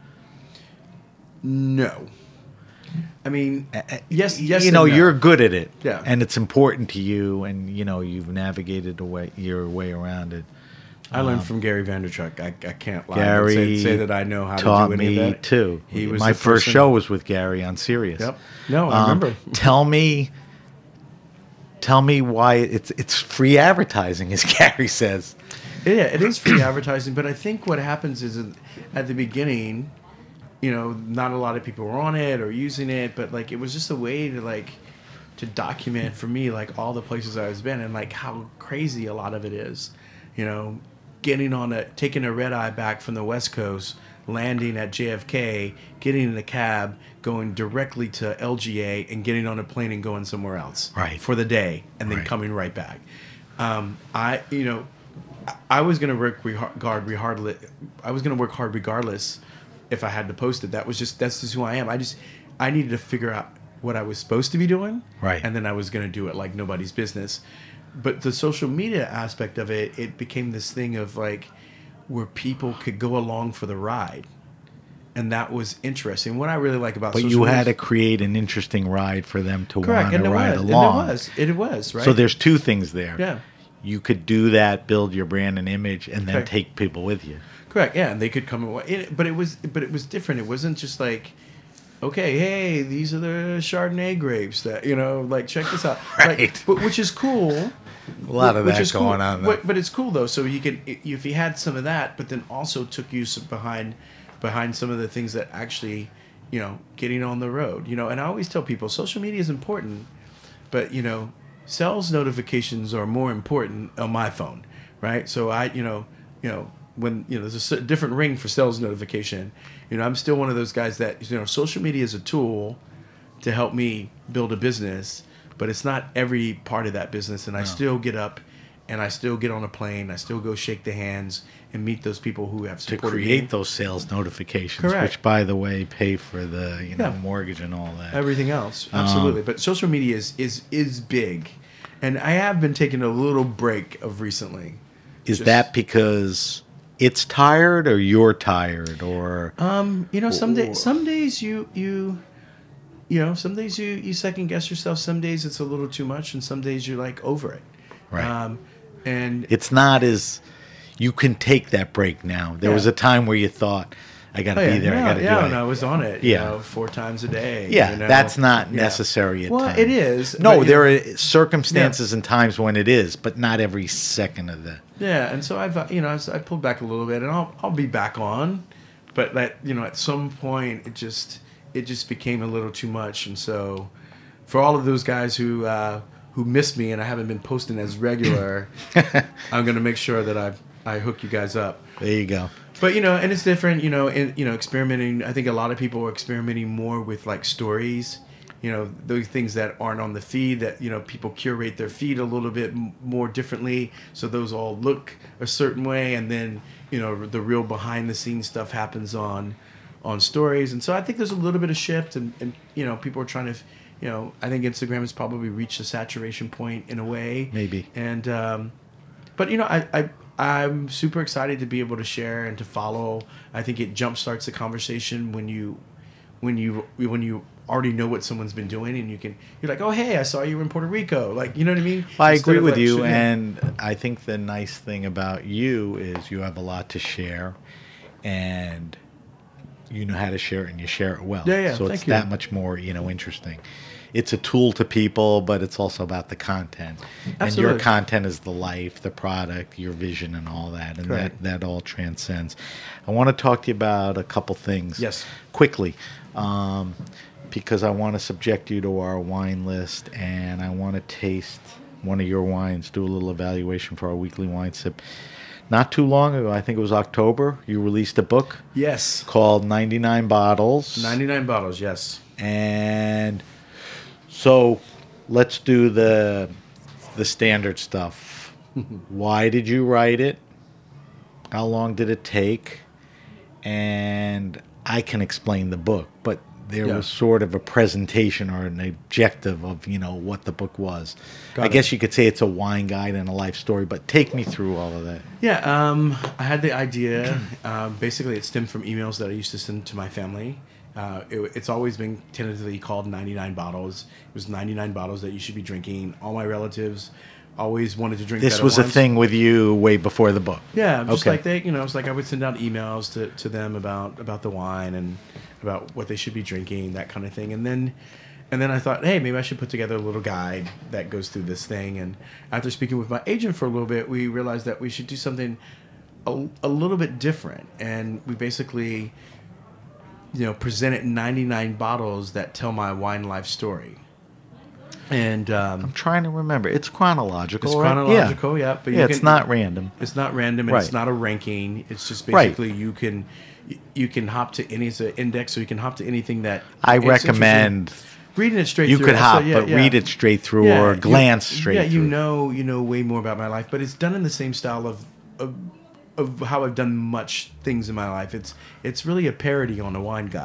No. I mean, yes, yes. You know, and no. you're good at it. Yeah. And it's important to you, and, you know, you've navigated away, your way around it. I learned Um, from Gary Vaynerchuk. I, I can't lie. Gary and say, say that I know how taught to do any me of that. too. He was My the first person- show was with Gary on Sirius. Yep. No, I Um, remember. Tell me, tell me why it's it's free advertising, as Gary says. Yeah, it is free advertising, but I think what happens is in- at the beginning, you know, not a lot of people were on it or using it, but like it was just a way to like to document for me like all the places I've been and like how crazy a lot of it is. You know, getting on a taking a red eye back from the West Coast, landing at J F K, getting in a cab, going directly to L G A, and getting on a plane and going somewhere else Right. for the day, and then Right. coming right back. Um, I, you know, I- I was gonna work regard regardless. I was gonna work hard regardless if I had to post it. That was just that's just who I am. I just I needed to figure out what I was supposed to be doing, Right. and then I was going to do it like nobody's business. But the social media aspect of it, it became this thing of like where people could go along for the ride. And that was interesting. What I really like about But social you media, had to create an interesting ride for them to correct, want and to it ride was, along. and it was, it was, right? So there's two things there. Yeah. You could do that, build your brand and image, and then Correct. take people with you. Correct. Yeah, and they could come away. It, but it was, but it was different. It wasn't just like, okay, hey, these are the Chardonnay grapes that you know, like check this out. Right. Like, but which is cool. A lot of which that is going cool. on. Though. But, but it's cool though. So you could, if you had some of that, but then also took you some behind, behind some of the things that actually, you know, getting on the road. You know, and I always tell people, social media is important, but you know, sales notifications are more important on my phone, right? So I, you know, you know, when you know, there's a cer- different ring for sales notification. You know, I'm still one of those guys that you know, social media is a tool to help me build a business, but it's not every part of that business. And I still get up, and I still get on a plane. I still go shake the hands and meet those people who have to supported create me. those sales notifications, Correct. which, by the way, pay for the you know Yeah. mortgage and all that. Everything else, absolutely. but social media is is is big, and I have been taking a little break of recently. Is Just- that because it's tired, or you're tired, or Um, you know, some days, some days you you, you know, some days you you second guess yourself. Some days it's a little too much, and some days you're like over it. Right. Um, and it's not as you can take that break now? There Yeah. was a time where you thought, "I got to oh, be yeah, there. yeah, I got to yeah, do and it." I was on it. Yeah. You know, four times a day. Yeah, you know? that's not Yeah. necessary at Well, times. it is. No, but, you there know, are circumstances and times when it is, but not every second of the. Yeah, and so I've uh, you know I, I pulled back a little bit, and I'll I'll be back on, but that you know at some point it just it just became a little too much, and so for all of those guys who uh, who missed me and I haven't been posting as regular, I'm gonna make sure that I I hook you guys up. There you go. But you know, and it's different, you know, and you know, experimenting. I think a lot of people are experimenting more with like stories, you know, those things that aren't on the feed. That you know, people curate their feed a little bit m- more differently, so those all look a certain way, and then you know, the real behind the scenes stuff happens on on stories. And so I think there's a little bit of shift, and, and you know, people are trying to, you know, I think Instagram has probably reached a saturation point in a way, Maybe. and um, but you know, I. I I'm super excited to be able to share and to follow. I think it jumpstarts the conversation when you, when you, when you already know what someone's been doing, and you can, you're like, oh hey, I saw you in Puerto Rico, like you know what I mean. I Instead agree of, with like, you, shooting- and I think the nice thing about you is you have a lot to share, and you know how to share it, and you share it well. Yeah, yeah, So thank it's you. that much more, you know, interesting. It's a tool to people, but it's also about the content. And Absolutely. your content is the life, the product, your vision, and all that, and Correct. that that all transcends. I want to talk to you about a couple things. Yes. Quickly. Um, because I want to subject you to our wine list, and I want to taste one of your wines, do a little evaluation for our weekly wine sip. Not too long ago, I think it was October, you released a book Yes, called ninety-nine Bottles. ninety-nine bottles. Yes. And so let's do the the standard stuff. Why did you write it? How long did it take? And I can explain the book, but there Yeah. was sort of a presentation or an objective of, you know, what the book was. Got I it. guess you could say it's a wine guide and a life story, but take me through all of that. Yeah, um, I had the idea. Um, basically, it stemmed from emails that I used to send to my family. Uh, it, it's always been tentatively called ninety-nine bottles. It was ninety-nine bottles that you should be drinking. All my relatives always wanted to drink This better was a wines. thing with you way before the book. Yeah, just Okay. like they, you know, it's like I would send out emails to, to them about, about the wine and about what they should be drinking, that kind of thing. And then, and then I thought, hey, maybe I should put together a little guide that goes through this thing. And after speaking with my agent for a little bit, we realized that we should do something a, a little bit different. And we basically, you know, presented ninety-nine bottles that tell my wine life story. And um, I'm trying to remember. It's chronological, it's right? chronological, yeah. but you yeah, it's can- not random. It's not random, and Right. it's not a ranking. It's just Right. basically you can you can hop to any it's an index, so you can hop to anything that I it's recommend interesting. Reading it straight you through. could also, hop, yeah, but yeah. read it straight through Yeah, or you- glance straight Yeah, through. you know, you know way more about my life, but it's done in the same style of, of of how I've done much things in my life. It's it's really a parody on a wine guide.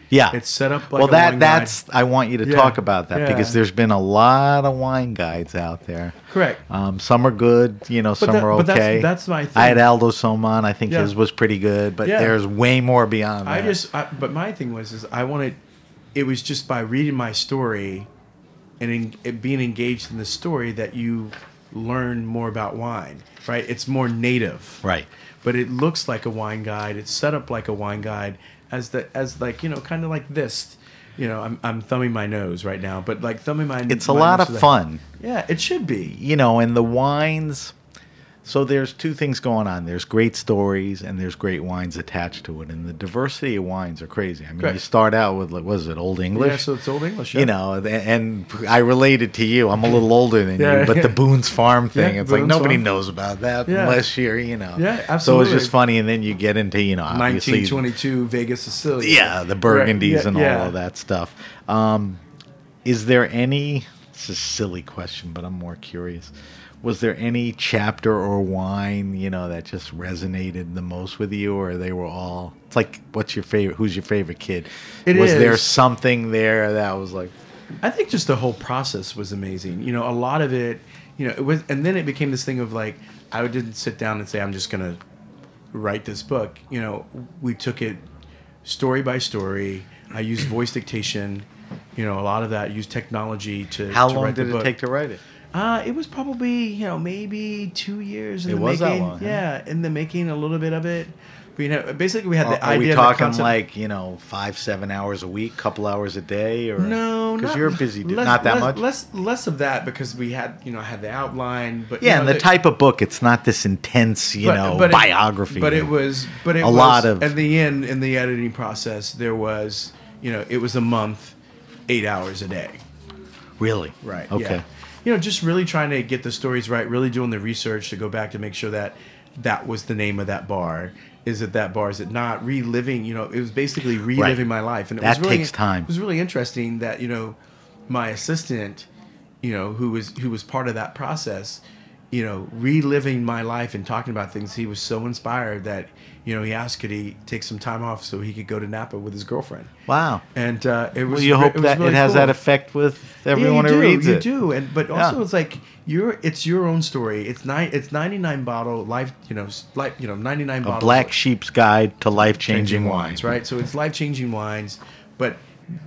Yeah, it's set up like well, a that wine that's guide. I want you to Yeah, talk about that yeah. because there's been a lot of wine guides out there. Correct. Um, some are good, you know, some that- are but that's- okay. that's my I had thing. Aldo Soman. I think Yeah. his was pretty good, but Yeah. there's way more beyond that. I just, I, but my thing was, is I wanted, it was just by reading my story and in, it being engaged in the story that you learn more about wine, right? It's more native. Right. But it looks like a wine guide. It's set up like a wine guide as the, as like, you know, kind of like this. You know, I'm, I'm thumbing my nose right now, but like thumbing my It's a my lot nose of is fun. Like, yeah, it should be. You know, and the wines. So there's two things going on. There's great stories and there's great wines attached to it, and the diversity of wines are crazy. I mean, Correct. you start out with like, what is it, Old English? Yeah, so it's Old English. You yeah. know, and, and I related to you. I'm a little older than Yeah, you, but yeah. the Boone's Farm thing, Yeah, it's like Boone's nobody Farm. knows about that Yeah. unless you're, you know. Yeah, So it's absolutely. just funny, and then you get into, you know, obviously. nineteen twenty-two Vegas, Sicily. Yeah, the Burgundies Right, yeah, and all yeah. of that stuff. Um, is there any, it's a silly question, but I'm more curious. Was there any chapter or wine, you know, that just resonated the most with you, or they were all, it's like, what's your favorite, who's your favorite kid? It was there is. something there that was like, I think just the whole process was amazing. You know, a lot of it, you know, it was, and then it became this thing of like, I didn't sit down and say, I'm just going to write this book. You know, we took it story by story. I used voice dictation, you know, a lot of that, used technology to how to long write the did it book. take to write it? Uh, it was probably, you know, maybe two years in It the was that making. long, huh? Yeah, in the making, a little bit of it. But, you know, basically we had the Are, are idea we of the talking concept. like, you know, five, seven hours a week, couple hours a day, or No, because not- you're a busy dude, less- not that less, much. Less, less of that because we had, you know, I had the outline, but Yeah, you know, and the, the type of book, it's not this intense, you but- know, but it- biography. but it was, but it a was, lot of at the end in the editing process, there was, you know, it was a month, eight hours a day. really Right. Okay. Yeah. You know, just really trying to get the stories right, really doing the research to go back to make sure that that was the name of that bar. Is it that bar? Is it not? Reliving, you know, it was basically reliving my life. And it That was really, takes time. It was really interesting that, you know, my assistant, you know, who was who was part of that process, you know, reliving my life and talking about things, he was so inspired that, you know, he asked could he take some time off so he could go to Napa with his girlfriend. Wow. And uh, it was Well, you re- hope was that really it has cool. that effect with everyone yeah, you who do, reads you it. do, and but also Yeah. it's like your it's your own story. It's nine. It's ninety nine bottle life. You know, s- like you know, ninety nine A bottles. Black of Sheep's Guide to Life Changing changing Wines. wines, right? So it's life changing wines, but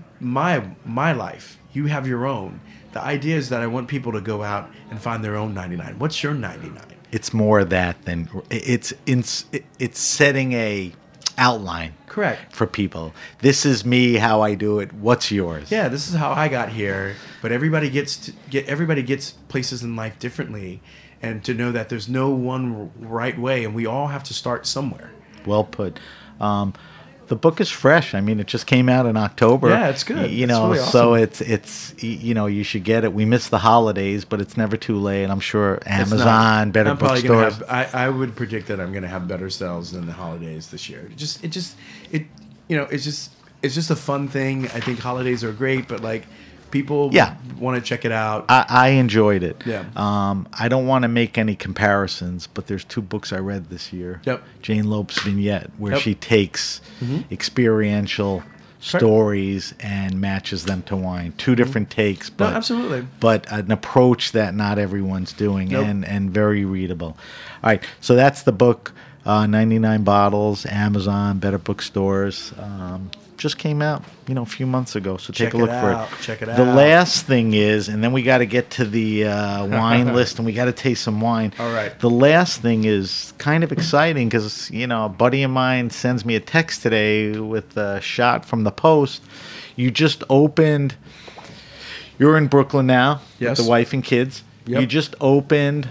my my life, you have your own. The idea is that I want people to go out and find their own ninety nine. What's your ninety nine? It's more of that than it's it's it's setting a outline. Correct. For people. This is me, how I do it. What's yours? Yeah, this is how I got here. But everybody gets to get everybody gets places in life differently, and to know that there's no one right way, and we all have to start somewhere. Well put. Um, the book is fresh. I mean, it just came out in October. Yeah, it's good. Y- You It's know, really so awesome. it's it's y- you know, you should get it. We missed the holidays, but it's never too late. I'm sure It's Amazon, not- better I'm probably gonna bookstores. have. I, I would predict that I'm going to have better sales than the holidays this year. It just, it just, it, you know, it's just, it's just a fun thing. I think holidays are great, but like, people Yeah. want to check it out. I, I enjoyed it. Yeah. Um, I don't want to make any comparisons, but there's two books I read this year. Yep. Jane Lope's Vignette, where Yep. she takes Mhm. experiential stories and matches them to wine. Two different takes, No, but absolutely. but an approach that not everyone's doing, Nope. and and very readable. All right, so that's the book. Uh, ninety-nine bottles, Amazon, better bookstores. Um, just came out, you know, a few months ago. So take Check a look it for out. it. Check it The out. last thing is, and then we got to get to the uh, wine list, and we got to taste some wine. All right. The last thing is kind of exciting because you know a buddy of mine sends me a text today with a shot from the Post. You just opened. You're in Brooklyn now Yes. with the wife and kids. Yep. You just opened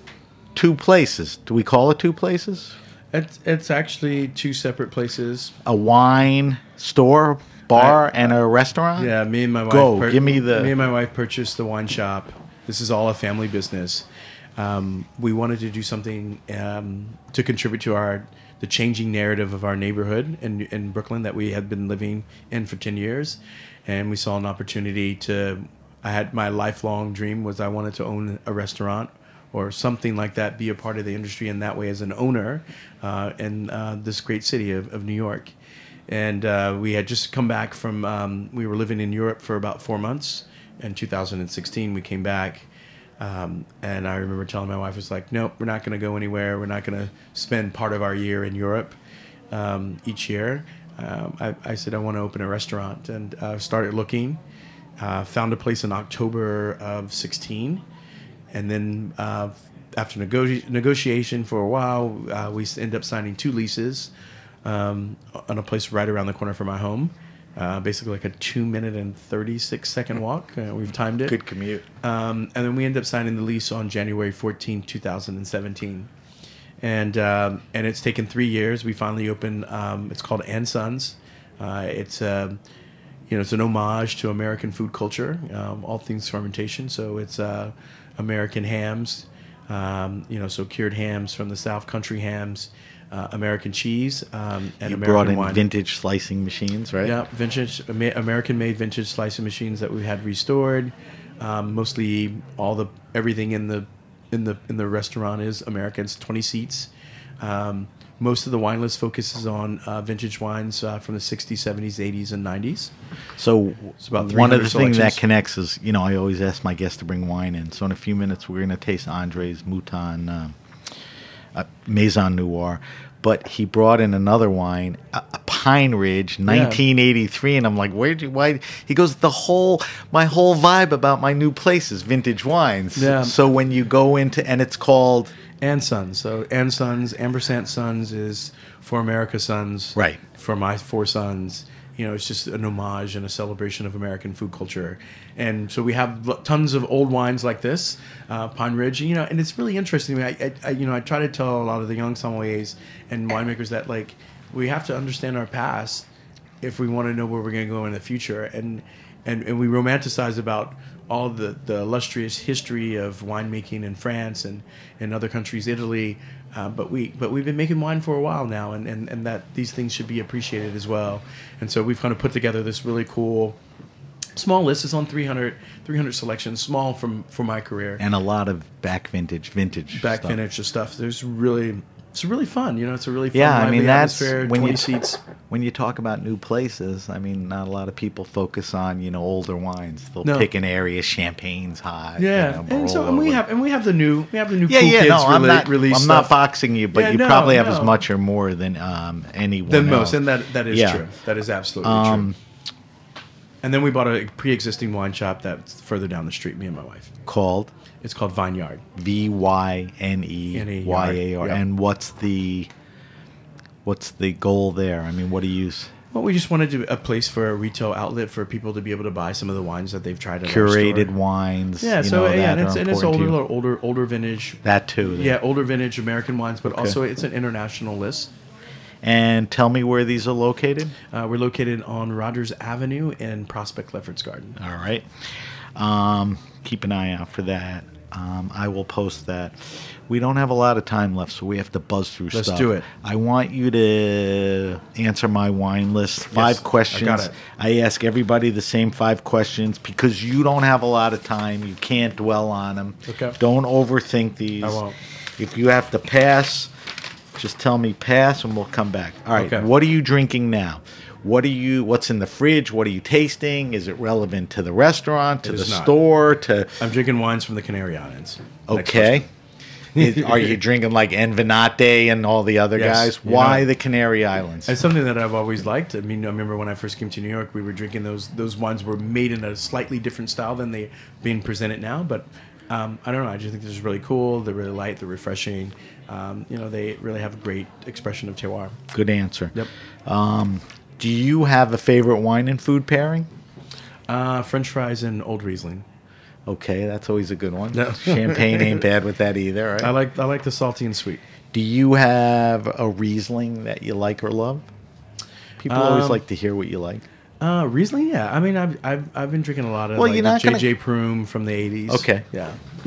two places. Do we call it two places? It's it's actually two separate places. A wine store, bar, and a restaurant? Yeah, me and my wife. Go, give me the- Me and my wife purchased the wine shop. This is all a family business. Um, we wanted to do something um, to contribute to our the changing narrative of our neighborhood in in Brooklyn that we had been living in for ten years, and we saw an opportunity to. I had my lifelong dream was I wanted to own a restaurant or something like that, be a part of the industry in that way as an owner uh, in uh, this great city of, of New York. and uh, we had just come back from. Um, we were living in Europe for about four months. In two thousand sixteen, we came back, um, and I remember telling my wife, "Was like, nope, we're not going to go anywhere. We're not going to spend part of our year in Europe um, each year." Um, I, I said I want to open a restaurant, and uh, started looking. Uh, found a place in October of sixteen, and then uh, after nego- negotiation for a while, uh, we ended up signing two leases um, on a place right around the corner from my home. Uh, basically, like a two minute and thirty-six second walk. Uh, we've timed it. Good commute. Um, and then we ended up signing the lease on January fourteenth, two thousand seventeen. And um, and it's taken three years. We finally opened. Um, it's called And Sons. Uh, it's a you know it's an homage to American food culture, um, all things fermentation. So it's uh, American hams, um, you know, so cured hams from the South, country hams, uh, American cheese, um, and You American brought in wine. vintage slicing machines, right? Yeah, vintage Ama- American-made vintage slicing machines that we had restored. Um, mostly all the everything in the in the in the restaurant is American. It's twenty seats. Um, most of the wine list focuses on uh, vintage wines uh, from the sixties, seventies, eighties, and nineties. So It's about one of three the hundred things that selections. connects is, you know, I always ask my guests to bring wine in. So in a few minutes, we're going to taste Andre's Mouton uh, uh, Maison Noir. But he brought in another wine, a, a Pine Ridge, nineteen eighty-three, and I'm like, where'd you? Why? He goes, the whole, my whole vibe about my new place is vintage wines. Yeah. So when you go into, and it's called And Sons. So And Sons, Ambersant Sons is for America Sons. Right. For my four sons. You know, it's just an homage and a celebration of American food culture. And so we have l- tons of old wines like this, uh, Pine Ridge, you know, and it's really interesting. I, I, I, you know, I try to tell a lot of the young sommeliers and winemakers that, like, we have to understand our past if we want to know where we're going to go in the future. And, and, and we romanticize about all the, the illustrious history of winemaking in France and in other countries, Italy. Uh, but we but we've been making wine for a while now, and, and, and that these things should be appreciated as well. And so we've kind of put together this really cool small list. It's on three hundred, three hundred selections, small from for my career. and a lot of back vintage, vintage Back stuff. vintage of stuff. There's really it's really fun. You know, it's a really fun, Yeah, I lively mean, that's atmosphere. when twenty you seats. when you talk about new places. I mean, not a lot of people focus on, you know, older wines. They'll No. pick an area, Champagne's hot. Yeah, you know, and so Barolo, and we what- have and we have the new we have the new Yeah, cool yeah. kids No, I'm rela- not. release I'm stuff not boxing you, but Yeah, you no, probably have no. as much or more than um, anyone than else. most, and that that is Yeah. true. That is absolutely Um, true. And then we bought a pre-existing wine shop that's further down the street. Me and my wife. Called It's called Vineyard. V Y N E Y A R. Yep. And what's the what's the goal there? I mean, what do you s- Well, we just wanted to, a place for a retail outlet for people to be able to buy some of the wines that they've tried at our curated store. wines? Yeah, you so know, yeah, that and it's, are and it's important to older, you? older, older vintage. That too. then. Yeah, older vintage American wines, but Okay. also it's an international list. And tell me where these are located. Uh, we're located on Rogers Avenue in Prospect Lefferts Garden. All right. Um, keep an eye out for that. Um, I will post that. We don't have a lot of time left, so we have to buzz through Let's stuff. do it. I want you to answer my wine list. Five Yes, I questions. got it. I ask everybody the same five questions because you don't have a lot of time. You can't dwell on them. Okay. Don't overthink these. I won't. If you have to pass, just tell me pass and we'll come back. All right. Okay. What are you drinking now? What are you? What's in the fridge? What are you tasting? Is it relevant to the restaurant, to It the is not. store, to? I'm drinking wines from the Canary Islands. Next Okay. Is- are you drinking like Envenate and all the other Yes, guys? you Why know. the Canary Islands? It's something that I've always liked. I mean, I remember when I first came to New York, we were drinking those. Those wines were made in a slightly different style than they being presented now. But um, I don't know. I just think this is really cool. They're really light. They're refreshing. Um, you know, they really have a great expression of terroir. Good answer. Yep. Um, do you have a favorite wine and food pairing? Uh, French fries and Old Riesling. Okay, that's always a good one. No. Champagne ain't bad with that either, right? I like I like the salty and sweet. Do you have a Riesling that you like or love? People always Um, like to hear what you like. Uh, Riesling, yeah. I mean, I've I've, I've been drinking a lot of Well, like you're the not J gonna- J Prume from the eighties. Okay. Yeah.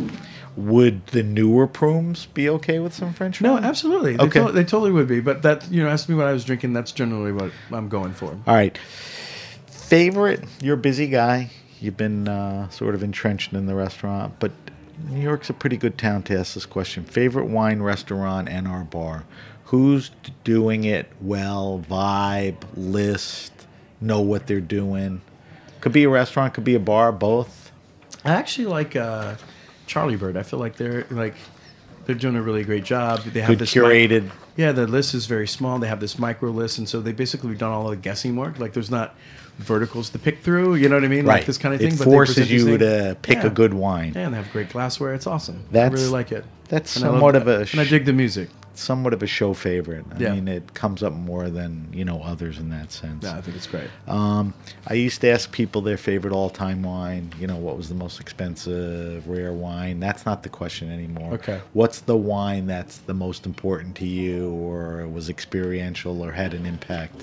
Would the newer Prumes be okay with some French No, wine? absolutely. They, Okay. to- they totally would be. But that, you know, ask me what I was drinking. That's generally what I'm going for. All right. Favorite, you're a busy guy. You've been uh, sort of entrenched in the restaurant, but New York's a pretty good town to ask this question. Favorite wine restaurant and our bar. Who's doing it well? Vibe, list, know what they're doing. Could be a restaurant, could be a bar, both. I actually like uh, Charlie Bird. I feel like they're like they're doing a really great job. They have Good this curated. mic- yeah, the list is very small. They have this micro list, and so they basically done all the guessing work. Like there's not verticals to pick through. You know what I mean? Right. Like this kind of thing. It but they forces present these you things- to pick Yeah. a good wine. Yeah, and they have great glassware. It's awesome. That's- I really like it. That's And I love somewhat that. of a And I dig the music. somewhat of a show favorite. I Yeah. mean, it comes up more than, you know, others in that sense. Yeah, I think it's great. Um, I used to ask people their favorite all-time wine. You know, what was the most expensive rare wine? That's not the question anymore. Okay. What's the wine that's the most important to you, or was experiential, or had an impact?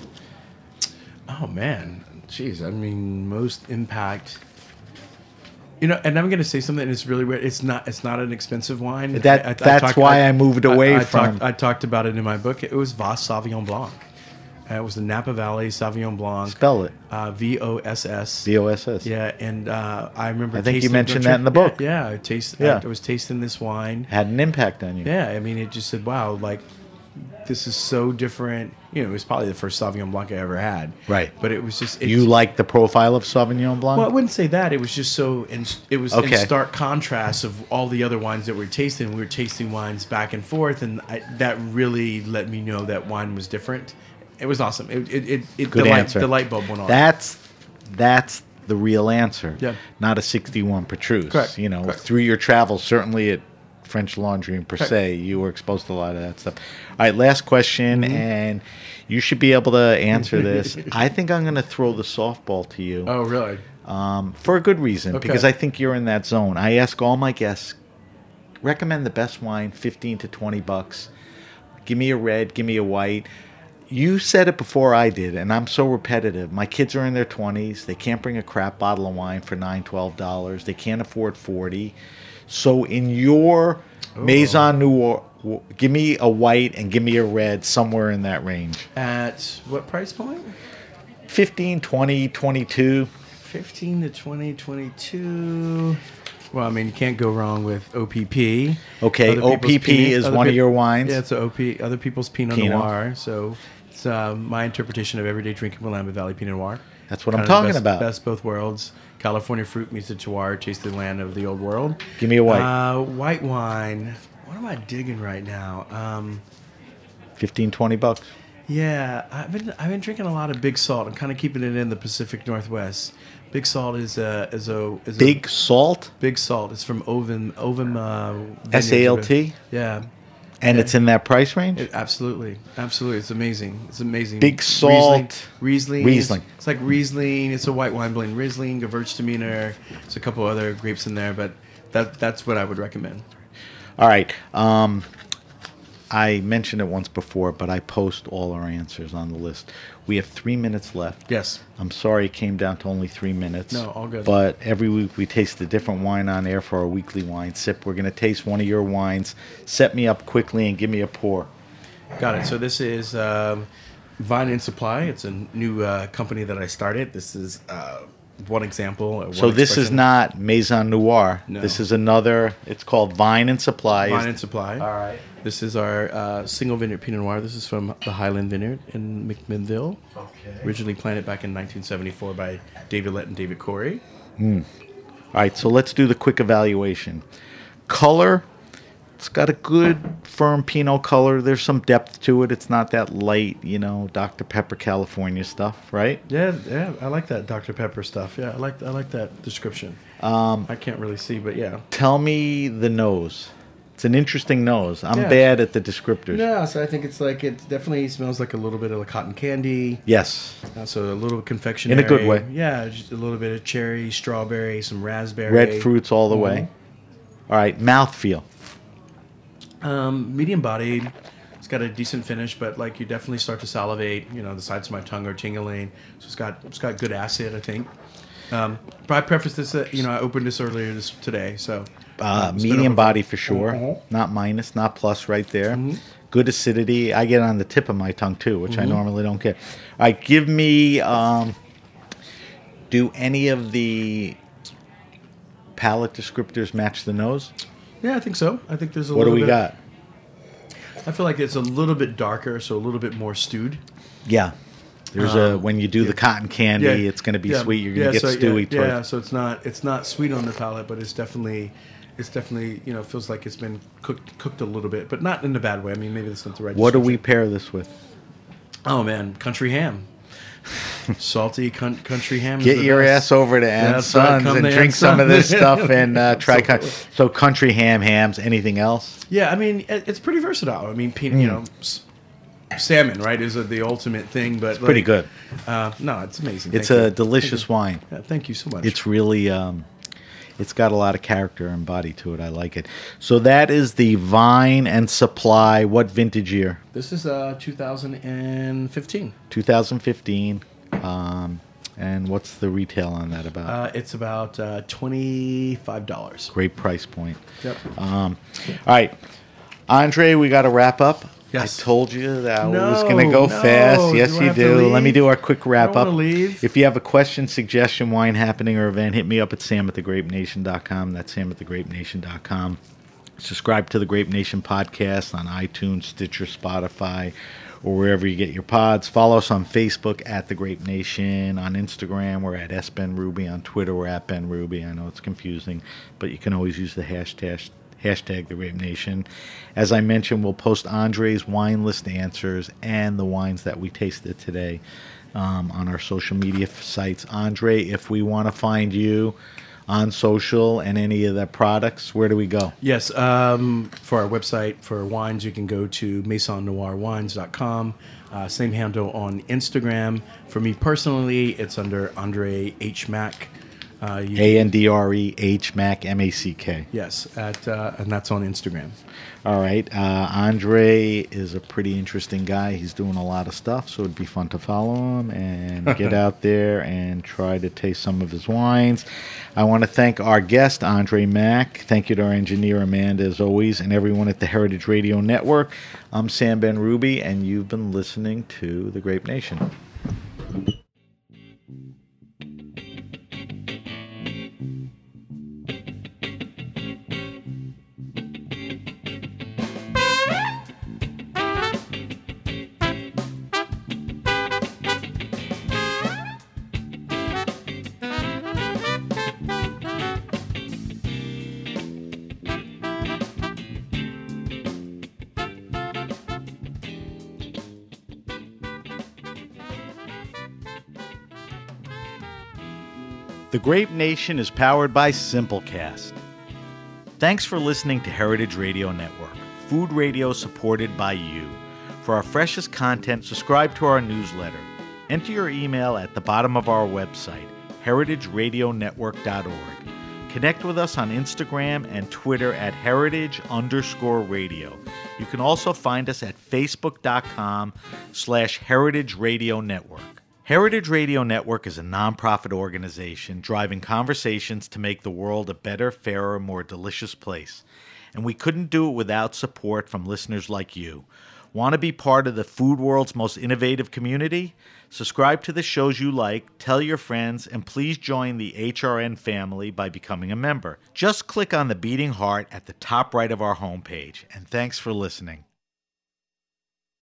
Oh man, jeez. I mean, most impact. You know, and I'm going to say something that's really weird. It's not. It's not an expensive wine. That- that's why I moved away I, I from- Talked, I talked about it in my book. It was Voss Sauvignon Blanc. Uh, it was the Napa Valley Sauvignon Blanc. Spell it. Uh, V O S S. V O S S. Yeah, and uh, I remember. I think you tasting- mentioned that in the book. Yeah, yeah I taste. Yeah. I, I was tasting this wine. Had an impact on you. Yeah, I mean, it just said, "Wow, like this is so different." You know, it was probably the first Sauvignon Blanc I ever had. Right. But it was just. It, You like the profile of Sauvignon Blanc? well, I wouldn't say that. It was just so. In, it was Okay. in stark contrast of all the other wines that we were tasting. We were tasting wines back and forth, and I, that really let me know that wine was different. It was awesome. It it it, it Good the, light, answer. the light bulb went on. That's that's the real answer. Yeah. Not a sixty-one Petrus. Correct. You know, Correct. through your travels, certainly at French Laundry and Per Correct. se, you were exposed to a lot of that stuff. All right, last question, Mm-hmm. and you should be able to answer this. I think I'm going to throw the softball to you. Oh, really? Um, for a good reason, Okay. because I think you're in that zone. I ask all my guests, recommend the best wine, fifteen to twenty bucks. Give me a red, give me a white. You said it before I did, and I'm so repetitive. My kids are in their twenties. They can't bring a crap bottle of wine for nine dollars, twelve dollars. They can't afford forty. So in your Maison Noir, w- give me a white and give me a red, somewhere in that range. At what price point? fifteen, twenty, twenty-two. Fifteen to twenty, twenty-two. Well, I mean, you can't go wrong with O P P. Okay, Other people's O P P Pinot- is other one of peop- your wines? Yeah, it's a O P. Other people's Pinot, Pinot. Noir. So it's uh, my interpretation of everyday drinking Willamette Valley Pinot Noir. That's what I'm Kind of the talking best, about. Best both worlds. California fruit meets the terroir, taste the land of the old world. Give me a white. Uh, white wine. What am I digging right now? Um, fifteen, twenty bucks. yeah, I've been I've been drinking a lot of Big Salt. I'm kind of keeping it in the Pacific Northwest. Big Salt is a is a is Big a, Salt, Big Salt. It's from Ovum Ovum. Uh, S A L T? Vineyards. Yeah, and it's in that price range? it, absolutely, absolutely. It's amazing. It's amazing. Big Salt. Riesling. Riesling. Riesling. It's, it's like Riesling. It's a white wine blend. Riesling, Gewürztraminer. There's a couple other grapes in there, but that that's what I would recommend. All right. Um, I mentioned it once before, but I post all our answers on the list. We have three minutes left. Yes. I'm sorry it came down to only three minutes. No, all good. But every week we taste a different wine on air for our weekly wine sip. We're going to taste one of your wines. Set me up quickly and give me a pour. Got it. So this is um, Vine and Supply. It's a new uh, company that I started. This is uh, one example. uh, One So this is expression. not Maison Noir. No. This is another. It's called Vine and Supply. Vine and Supply. All right. This is our uh, single vineyard Pinot Noir. This is from the Highland Vineyard in McMinnville. Okay. Originally planted back in nineteen seventy-four by David Lett and David Corey. All right, so let's do the quick evaluation. Color, it's got a good firm Pinot color. There's some depth to it. It's not that light, you know, Doctor Pepper California stuff, right? Yeah, yeah, I like that Doctor Pepper stuff. Yeah, I like I like that description. Um, I can't really see, but yeah. Tell me the nose. It's an interesting nose. I'm Yeah. bad at the descriptors. Yeah, so I think it's like it definitely smells like a little bit of a cotton candy. Yes. Uh, so a little confectionery. In a good way. Yeah, just a little bit of cherry, strawberry, some raspberry. Red fruits all the way. All right, mouthfeel. Um, medium bodied. It's got a decent finish, but like you definitely start to salivate. You know, the sides of my tongue are tingling. So it's got it's got good acid, I think. Um, but I preface this. Uh, you know, I opened this earlier this today, so Uh, um, it's been medium over- body for sure. Mhm. Not minus, not plus right there. Mm-hmm. Good acidity. I get on the tip of my tongue too, which I normally don't get. All right, give me. Um, do any of the palate descriptors match the nose? Yeah, I think so. I think there's a What do little we bit. got? I feel like it's a little bit darker, so a little bit more stewed. Yeah. There's a Um, when you do yeah. the cotton candy, Yeah, it's going to be yeah, sweet. You're going to yeah, get so, stewy. Yeah, towards- yeah, so it's not it's not sweet on the palate, but it's definitely it's definitely you know feels like it's been cooked cooked a little bit, but not in a bad way. I mean, maybe that's not the right. What do we description. pair this with? Oh man, country ham. Salty cunt, country ham. is Get the your best. ass over to Yeah, Ann that's right, Sons come and to drink Ann some of this Sons. stuff and uh, try. Con- Absolutely. so country ham, hams, anything else? Yeah, I mean it, it's pretty versatile. I mean, peanut, you know, s- salmon, right, is a, the ultimate thing, but Pretty like, good. Uh, no, it's amazing. It's Thank a you. delicious wine. Yeah, thank you so much. It's really, um, it's got a lot of character and body to it. I like it. So that is the Vine and Supply. What vintage year? This is uh, two thousand fifteen. two thousand fifteen. Um, and what's the retail on that about? Uh, it's about uh, twenty-five dollars. Great price point. Yep. Um, all right, Andre, we got to wrap up. Yes. I told you that I No, was going to go no. fast. Yes, Do I you have to do. Let me leave? do our quick wrap I don't up. wanna leave. If you have a question, suggestion, wine happening, or event, hit me up at sam at the grape nation dot com. That's sam at the grape nation dot com. Subscribe to the Grape Nation podcast on iTunes, Stitcher, Spotify, or wherever you get your pods. Follow us on Facebook at The Grape Nation. On Instagram, we're at S Ben Ruby. On Twitter, we're at Ben Ruby. I know it's confusing, but you can always use the hashtag, hashtag The Grape Nation. As I mentioned, we'll post Andre's wine list answers and the wines that we tasted today um, on our social media sites. Andre, if we want to find you on social and any of the products, where do we go? Yes, um, for our website for wines, you can go to maison noir wines dot com. Uh, same handle on Instagram. For me personally, it's under Andre H. Mack. Uh, you A N D R E H Mac M A C K. Yes, at uh, and that's on Instagram. All right. Uh, Andre is a pretty interesting guy. He's doing a lot of stuff, so it'd be fun to follow him and get out there and try to taste some of his wines. I want to thank our guest, Andre Mack. Thank you to our engineer, Amanda, as always, and everyone at the Heritage Radio Network. I'm Sam Ben Ruby, and you've been listening to The Grape Nation. The Grape Nation is powered by Simplecast. Thanks for listening to Heritage Radio Network, food radio supported by you. For our freshest content, subscribe to our newsletter. Enter your email at the bottom of our website, heritage radio network dot org. Connect with us on Instagram and Twitter at heritage underscore radio. You can also find us at facebook.com slash heritage radio network. Heritage Radio Network is a nonprofit organization driving conversations to make the world a better, fairer, more delicious place. And we couldn't do it without support from listeners like you. Want to be part of the food world's most innovative community? Subscribe to the shows you like, tell your friends, and please join the H R N family by becoming a member. Just click on the beating heart at the top right of our homepage. And thanks for listening.